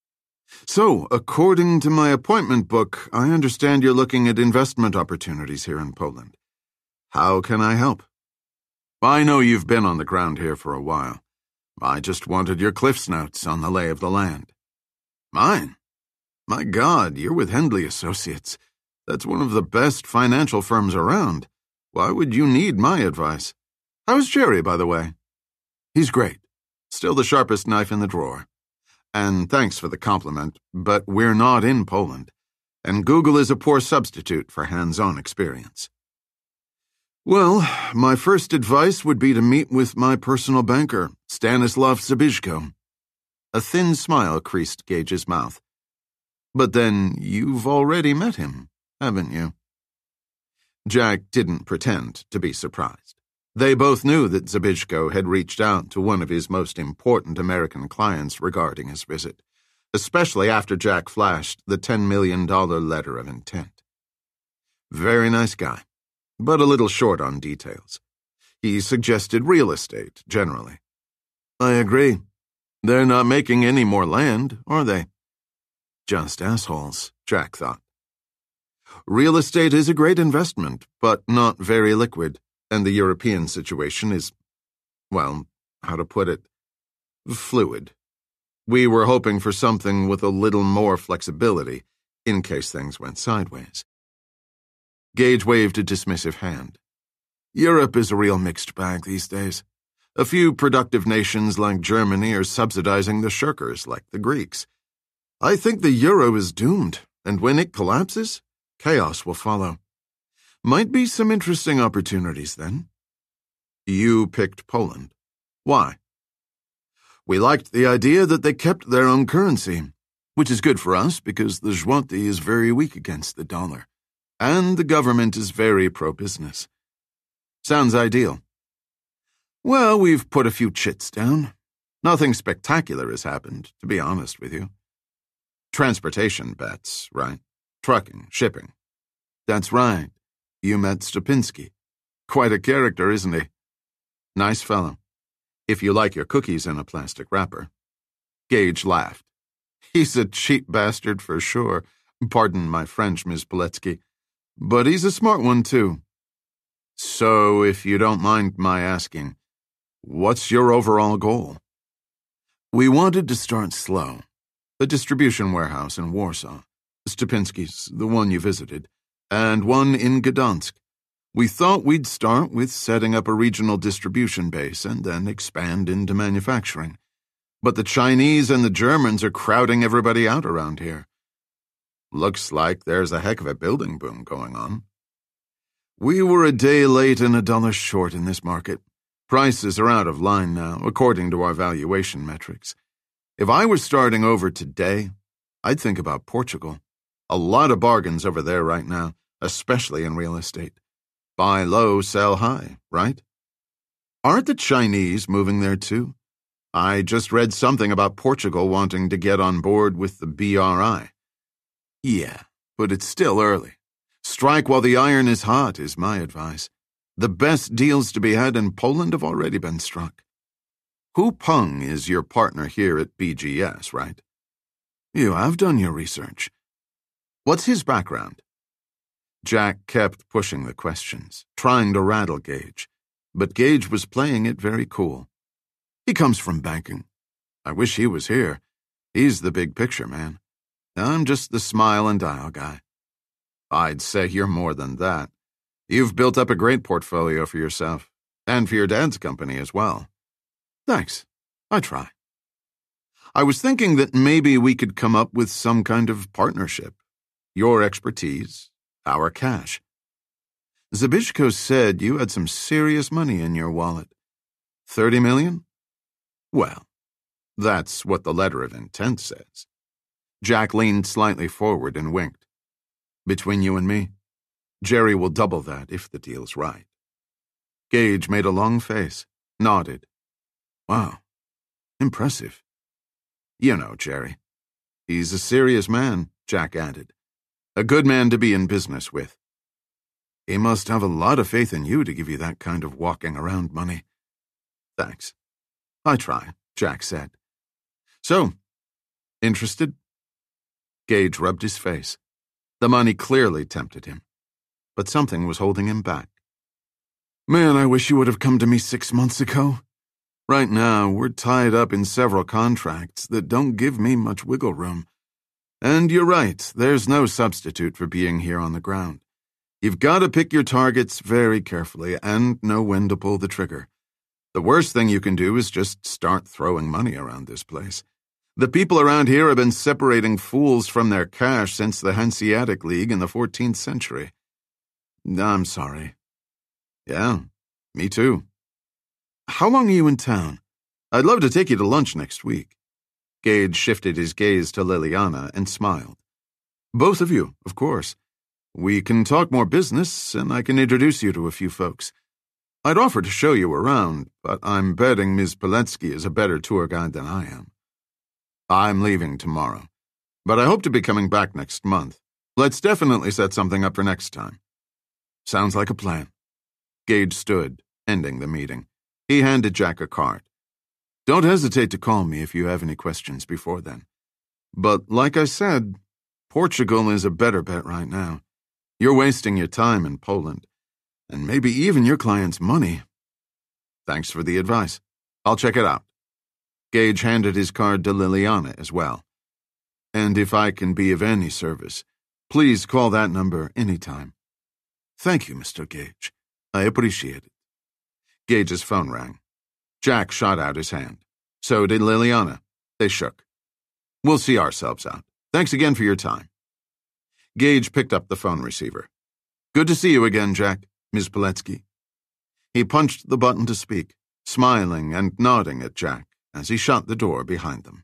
"So, according to my appointment book, I understand you're looking at investment opportunities here in Poland. How can I help?" "I know you've been on the ground here for a while. I just wanted your Cliff's Notes on the lay of the land." "Mine? My God, you're with Hendley Associates. That's one of the best financial firms around. Why would you need my advice? How's Jerry, by the way?" "He's great. Still the sharpest knife in the drawer. And thanks for the compliment, but we're not in Poland, and Google is a poor substitute for hands-on experience." "Well, my first advice would be to meet with my personal banker, Stanislav Zabizhko." A thin smile creased Gage's mouth. "But then you've already met him, haven't you?" Jack didn't pretend to be surprised. They both knew that Zabizhko had reached out to one of his most important American clients regarding his visit, especially after Jack flashed the $10 million letter of intent. Very nice guy, but a little short on details. He suggested real estate, generally. "I agree. They're not making any more land, are they?" Just assholes, Jack thought. Real estate is a great investment, but not very liquid. And the European situation is, well, how to put it, fluid. We were hoping for something with a little more flexibility, in case things went sideways. Gage waved a dismissive hand. "Europe is a real mixed bag these days. A few productive nations like Germany are subsidizing the shirkers like the Greeks. I think the euro is doomed, and when it collapses, chaos will follow. Might be some interesting opportunities then." "You picked Poland. Why?" "We liked the idea that they kept their own currency, which is good for us because the zloty is very weak against the dollar, and the government is very pro-business." "Sounds ideal." "Well, we've put a few chits down. Nothing spectacular has happened, to be honest with you." "Transportation bets, right? Trucking, shipping." "That's right. You met Stupinski. Quite a character, isn't he?" "Nice fellow. If you like your cookies in a plastic wrapper." Gage laughed. "He's a cheap bastard for sure. Pardon my French, Ms. Poletsky. But he's a smart one, too." "So, if you don't mind my asking, what's your overall goal?" "We wanted to start slow. A distribution warehouse in Warsaw. Stupinski's, the one you visited, and one in Gdansk. We thought we'd start with setting up a regional distribution base and then expand into manufacturing. But the Chinese and the Germans are crowding everybody out around here. Looks like there's a heck of a building boom going on." "We were a day late and $1 short in this market, Prices are out of line now, according to our valuation metrics. If I were starting over today, I'd think about Portugal. A lot of bargains over there right now, especially in real estate. Buy low, sell high, right? Aren't the Chinese moving there too? I just read something about Portugal wanting to get on board with the BRI. Yeah, but it's still early. Strike while the iron is hot is my advice. The best deals to be had in Poland have already been struck. Hu Peng is your partner here at BGS, right? You have done your research. What's his background? Jack kept pushing the questions, trying to rattle Gage, but Gage was playing it very cool. He comes from banking. I wish he was here. He's the big picture man. I'm just the smile and dial guy. I'd say you're more than that. You've built up a great portfolio for yourself, and for your dad's company as well. Thanks. I try. I was thinking that maybe we could come up with some kind of partnership. Your expertise, our cash. Zabishko said you had some serious money in your wallet. 30 million? Well, that's what the letter of intent says. Jack leaned slightly forward and winked. Between you and me, Jerry will double that if the deal's right. Gage made a long face, nodded. Wow, impressive. You know Jerry. He's a serious man, Jack added. A good man to be in business with. He must have a lot of faith in you to give you that kind of walking around money. Thanks. I try, Jack said. So, interested? Gage rubbed his face. The money clearly tempted him, but something was holding him back. Man, I wish you would have come to me 6 months ago. Right now, we're tied up in several contracts that don't give me much wiggle room. And you're right, there's no substitute for being here on the ground. You've got to pick your targets very carefully and know when to pull the trigger. The worst thing you can do is just start throwing money around this place. The people around here have been separating fools from their cash since the Hanseatic League in the 14th century. I'm sorry. Yeah, me too. How long are you in town? I'd love to take you to lunch next week. Gage shifted his gaze to Liliana and smiled. Both of you, of course. We can talk more business, and I can introduce you to a few folks. I'd offer to show you around, but I'm betting Ms. Poletsky is a better tour guide than I am. I'm leaving tomorrow, but I hope to be coming back next month. Let's definitely set something up for next time. Sounds like a plan. Gage stood, ending the meeting. He handed Jack a card. Don't hesitate to call me if you have any questions before then. But like I said, Portugal is a better bet right now. You're wasting your time in Poland, and maybe even your client's money. Thanks for the advice. I'll check it out. Gage handed his card to Liliana as well. And if I can be of any service, please call that number anytime. Thank you, Mr. Gage. I appreciate it. Gage's phone rang. Jack shot out his hand. So did Liliana. They shook. We'll see ourselves out. Thanks again for your time. Gage picked up the phone receiver. Good to see you again, Jack, Ms. Poletsky. He punched the button to speak, smiling and nodding at Jack as he shut the door behind them.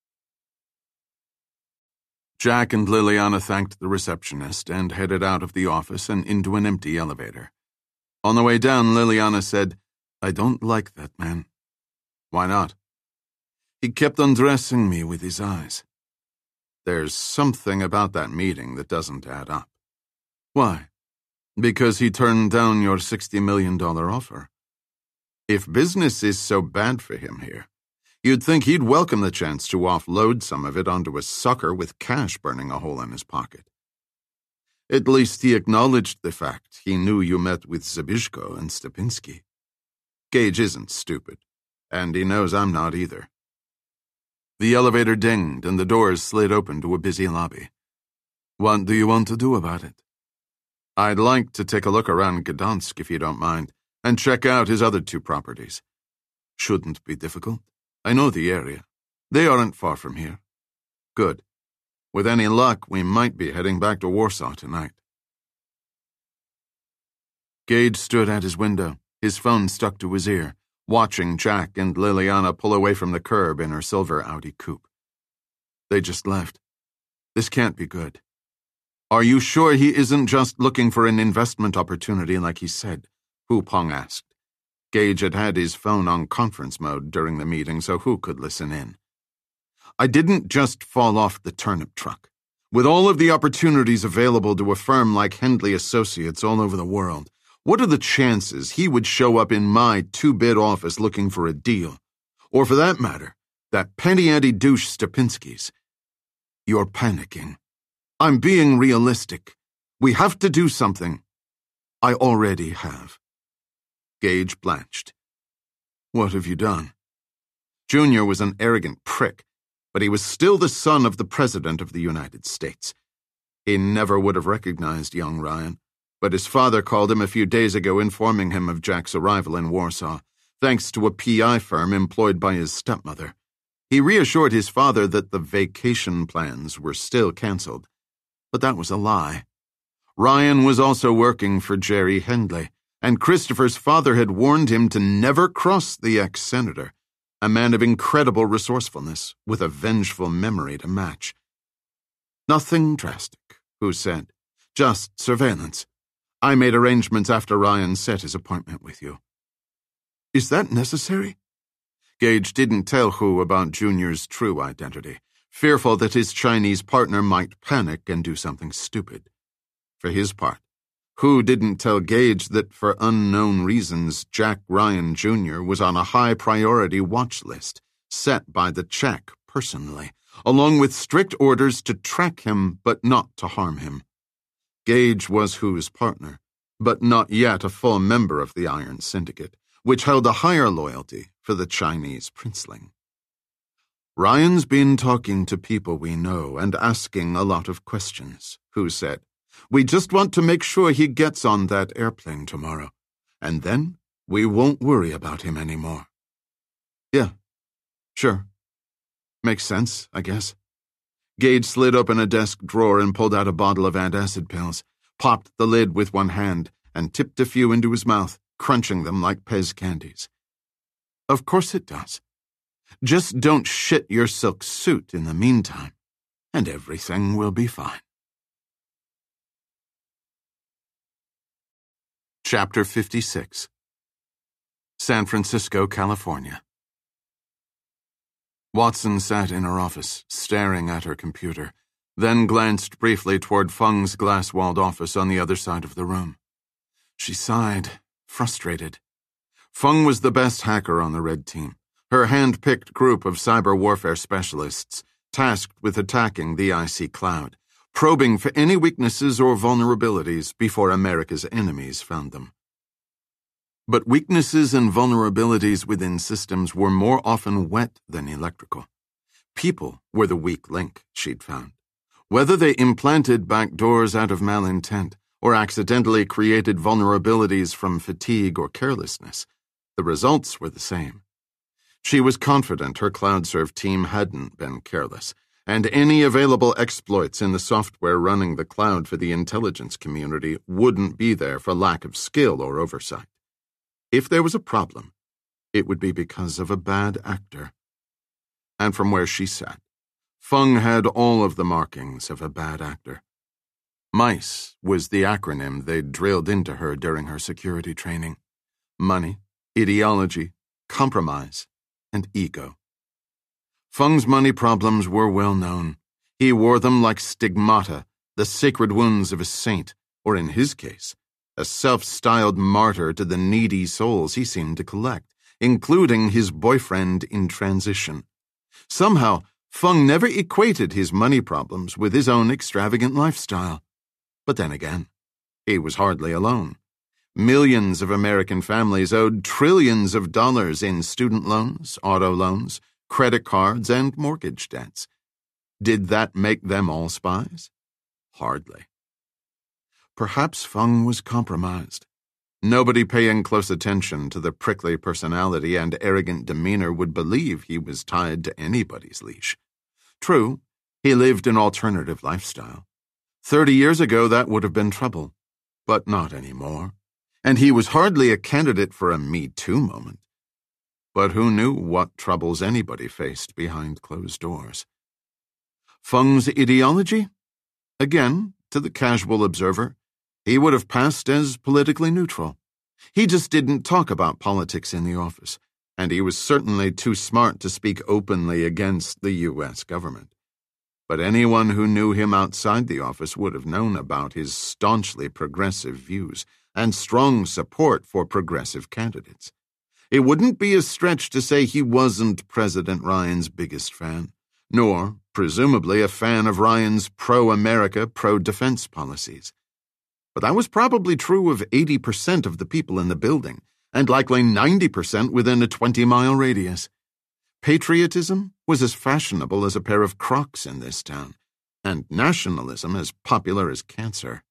Jack and Liliana thanked the receptionist and headed out of the office and into an empty elevator. On the way down, Liliana said, I don't like that man. Why not? He kept undressing me with his eyes. There's something about that meeting that doesn't add up. Why? Because he turned down your $60 million offer. If business is so bad for him here, you'd think he'd welcome the chance to offload some of it onto a sucker with cash burning a hole in his pocket. At least he acknowledged the fact he knew you met with Zabishko and Stepinski. Gage isn't stupid, and he knows I'm not either. The elevator dinged and the doors slid open to a busy lobby. What do you want to do about it? I'd like to take a look around Gdansk, if you don't mind, and check out his other 2 properties. Shouldn't be difficult. I know the area. They aren't far from here. Good. With any luck, we might be heading back to Warsaw tonight. Gage stood at his window, his phone stuck to his ear, watching Jack and Liliana pull away from the curb in her silver Audi coupe. They just left. This can't be good. Are you sure he isn't just looking for an investment opportunity like he said? Hu Peng asked. Gage had had his phone on conference mode during the meeting, so Hu could listen in. I didn't just fall off the turnip truck. With all of the opportunities available to a firm like Hendley Associates all over the world, what are the chances he would show up in my two-bit office looking for a deal? Or for that matter, that penny-ante douche Stepinski's? You're panicking. I'm being realistic. We have to do something. I already have. Gage blanched. What have you done? Junior was an arrogant prick, but he was still the son of the President of the United States. He never would have recognized young Ryan, but his father called him a few days ago informing him of Jack's arrival in Warsaw, thanks to a PI firm employed by his stepmother. He reassured his father that the vacation plans were still canceled, but that was a lie. Ryan was also working for Jerry Hendley, and Christopher's father had warned him to never cross the ex-senator, a man of incredible resourcefulness with a vengeful memory to match. Nothing drastic, Hu said. Just surveillance. I made arrangements after Ryan set his appointment with you. Is that necessary? Gage didn't tell Hu about Junior's true identity, fearful that his Chinese partner might panic and do something stupid. For his part, Hu didn't tell Gage that for unknown reasons Jack Ryan Jr. was on a high-priority watch list, set by the Czech personally, along with strict orders to track him but not to harm him. Gage was Hu's partner, but not yet a full member of the Iron Syndicate, which held a higher loyalty for the Chinese princeling. Ryan's been talking to people we know and asking a lot of questions, Hu said. We just want to make sure he gets on that airplane tomorrow, and then we won't worry about him anymore. Yeah, sure. Makes sense, I guess. Gage slid open a desk drawer and pulled out a bottle of antacid pills, popped the lid with one hand, and tipped a few into his mouth, crunching them like Pez candies. Of course it does. Just don't shit your silk suit in the meantime, and everything will be fine. Chapter 56. San Francisco, California. Watson sat in her office, staring at her computer, then glanced briefly toward Feng's glass-walled office on the other side of the room. She sighed, frustrated. Feng was the best hacker on the Red Team, her hand-picked group of cyber warfare specialists tasked with attacking the IC cloud, probing for any weaknesses or vulnerabilities before America's enemies found them. But weaknesses and vulnerabilities within systems were more often wet than electrical. People were the weak link, she'd found. Whether they implanted backdoors out of malintent or accidentally created vulnerabilities from fatigue or carelessness, the results were the same. She was confident her CloudServe team hadn't been careless, and any available exploits in the software running the cloud for the intelligence community wouldn't be there for lack of skill or oversight. If there was a problem, it would be because of a bad actor. And from where she sat, Feng had all of the markings of a bad actor. MICE was the acronym they'd drilled into her during her security training. Money, ideology, compromise, and ego. Feng's money problems were well known. He wore them like stigmata, the sacred wounds of a saint, or in his case, a self-styled martyr to the needy souls he seemed to collect, including his boyfriend in transition. Somehow, Feng never equated his money problems with his own extravagant lifestyle. But then again, he was hardly alone. Millions of American families owed trillions of dollars in student loans, auto loans, credit cards, and mortgage debts. Did that make them all spies? Hardly. Perhaps Feng was compromised. Nobody paying close attention to the prickly personality and arrogant demeanor would believe he was tied to anybody's leash. True, he lived an alternative lifestyle. 30 years ago, that would have been trouble, but not anymore. And he was hardly a candidate for a Me Too moment. But who knew what troubles anybody faced behind closed doors? Feng's ideology? Again, to the casual observer, he would have passed as politically neutral. He just didn't talk about politics in the office, and he was certainly too smart to speak openly against the U.S. government. But anyone who knew him outside the office would have known about his staunchly progressive views and strong support for progressive candidates. It wouldn't be a stretch to say he wasn't President Ryan's biggest fan, nor, presumably, a fan of Ryan's pro-America, pro-defense policies. But that was probably true of 80% of the people in the building, and likely 90% within a 20-mile radius. Patriotism was as fashionable as a pair of Crocs in this town, and nationalism as popular as cancer.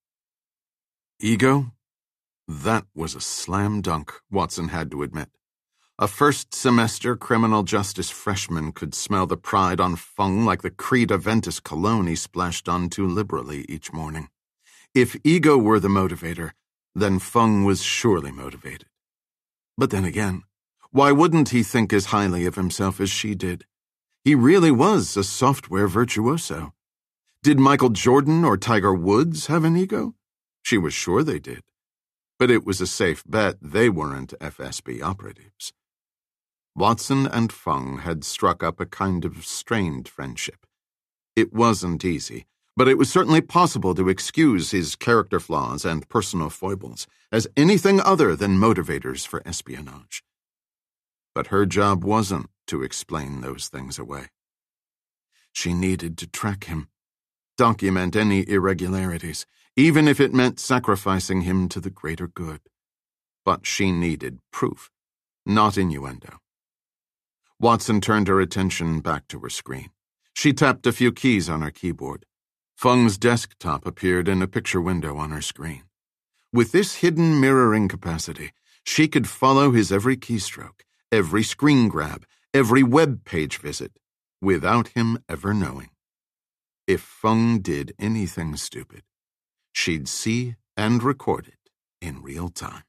Ego? That was a slam dunk, Watson had to admit. A first-semester criminal justice freshman could smell the pride on Feng like the Creed Aventus cologne he splashed on too liberally each morning. If ego were the motivator, then Feng was surely motivated. But then again, why wouldn't he think as highly of himself as she did? He really was a software virtuoso. Did Michael Jordan or Tiger Woods have an ego? She was sure they did. But it was a safe bet they weren't FSB operatives. Watson and Feng had struck up a kind of strained friendship. It wasn't easy, but it was certainly possible to excuse his character flaws and personal foibles as anything other than motivators for espionage. But her job wasn't to explain those things away. She needed to track him, document any irregularities, even if it meant sacrificing him to the greater good. But she needed proof, not innuendo. Watson turned her attention back to her screen. She tapped a few keys on her keyboard. Feng's desktop appeared in a picture window on her screen. With this hidden mirroring capacity, she could follow his every keystroke, every screen grab, every web page visit, without him ever knowing. If Feng did anything stupid, she'd see and record it in real time.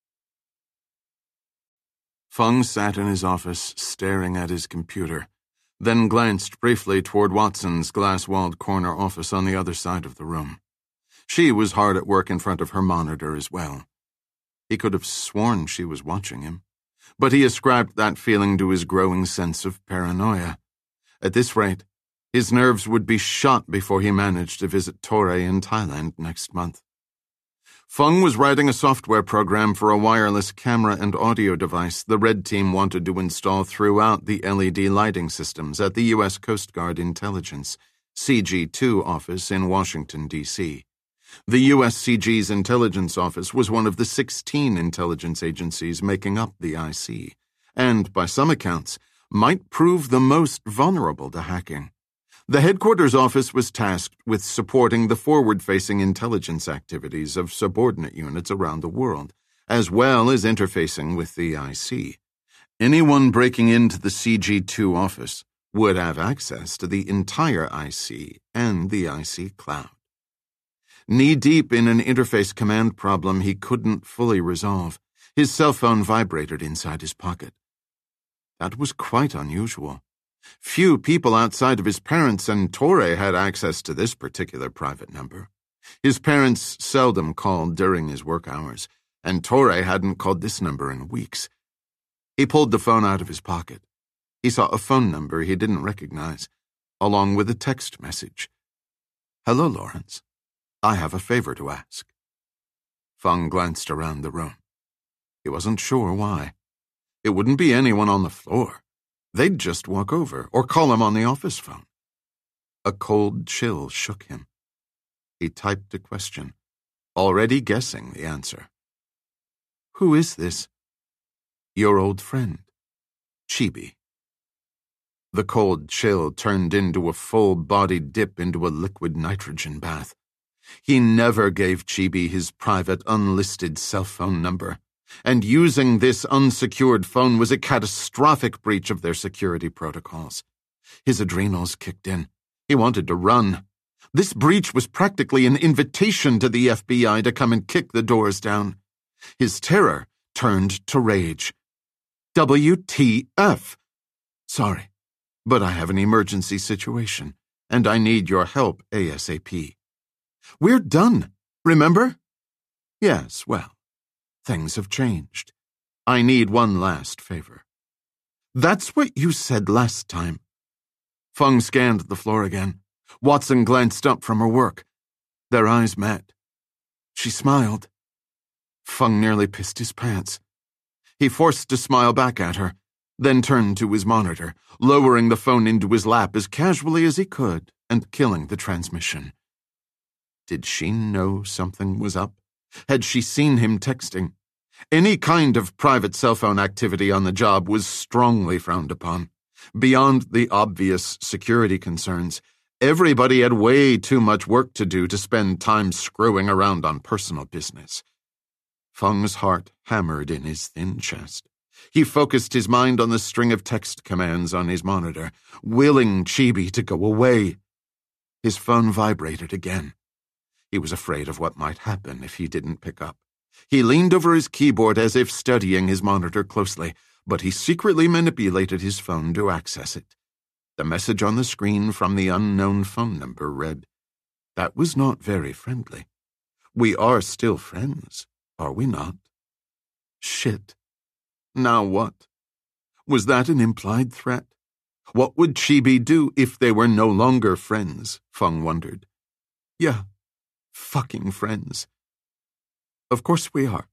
Feng sat in his office, staring at his computer, then glanced briefly toward Watson's glass-walled corner office on the other side of the room. She was hard at work in front of her monitor as well. He could have sworn she was watching him, but he ascribed that feeling to his growing sense of paranoia. At this rate, his nerves would be shot before he managed to visit Torre in Thailand next month. Feng was writing a software program for a wireless camera and audio device the Red Team wanted to install throughout the LED lighting systems at the U.S. Coast Guard Intelligence, CG-2 office in Washington, D.C. The USCG's intelligence office was one of the 16 intelligence agencies making up the IC, and, by some accounts, might prove the most vulnerable to hacking. The headquarters office was tasked with supporting the forward-facing intelligence activities of subordinate units around the world, as well as interfacing with the IC. Anyone breaking into the CG-2 office would have access to the entire IC and the IC cloud. Knee-deep in an interface command problem he couldn't fully resolve, his cell phone vibrated inside his pocket. That was quite unusual. Few people outside of his parents and Torre had access to this particular private number. His parents seldom called during his work hours, and Torre hadn't called this number in weeks. He pulled the phone out of his pocket. He saw a phone number he didn't recognize, along with a text message. "Hello, Lawrence. I have a favor to ask." Feng glanced around the room. He wasn't sure why. It wouldn't be anyone on the floor. They'd just walk over or call him on the office phone. A cold chill shook him. He typed a question, already guessing the answer. "Who is this?" "Your old friend, Chibi." The cold chill turned into a full-bodied dip into a liquid nitrogen bath. He never gave Chibi his private, unlisted cell phone number, and using this unsecured phone was a catastrophic breach of their security protocols. His adrenals kicked in. He wanted to run. This breach was practically an invitation to the FBI to come and kick the doors down. His terror turned to rage. WTF? Sorry, but I have an emergency situation, and I need your help ASAP. We're done, remember? Yes, well, things have changed. I need one last favor. That's what you said last time. Feng scanned the floor again. Watson glanced up from her work. Their eyes met. She smiled. Feng nearly pissed his pants. He forced a smile back at her, then turned to his monitor, lowering the phone into his lap as casually as he could and killing the transmission. Did she know something was up? Had she seen him texting? Any kind of private cell phone activity on the job was strongly frowned upon. Beyond the obvious security concerns, everybody had way too much work to do to spend time screwing around on personal business. Feng's heart hammered in his thin chest. He focused his mind on the string of text commands on his monitor, willing Chibi to go away. His phone vibrated again. He was afraid of what might happen if he didn't pick up. He leaned over his keyboard as if studying his monitor closely, but he secretly manipulated his phone to access it. The message on the screen from the unknown phone number read, "That was not very friendly. We are still friends, are we not?" Shit. Now what? Was that an implied threat? What would Chibi do if they were no longer friends? Feng wondered. Yeah, fucking friends. Of course we are.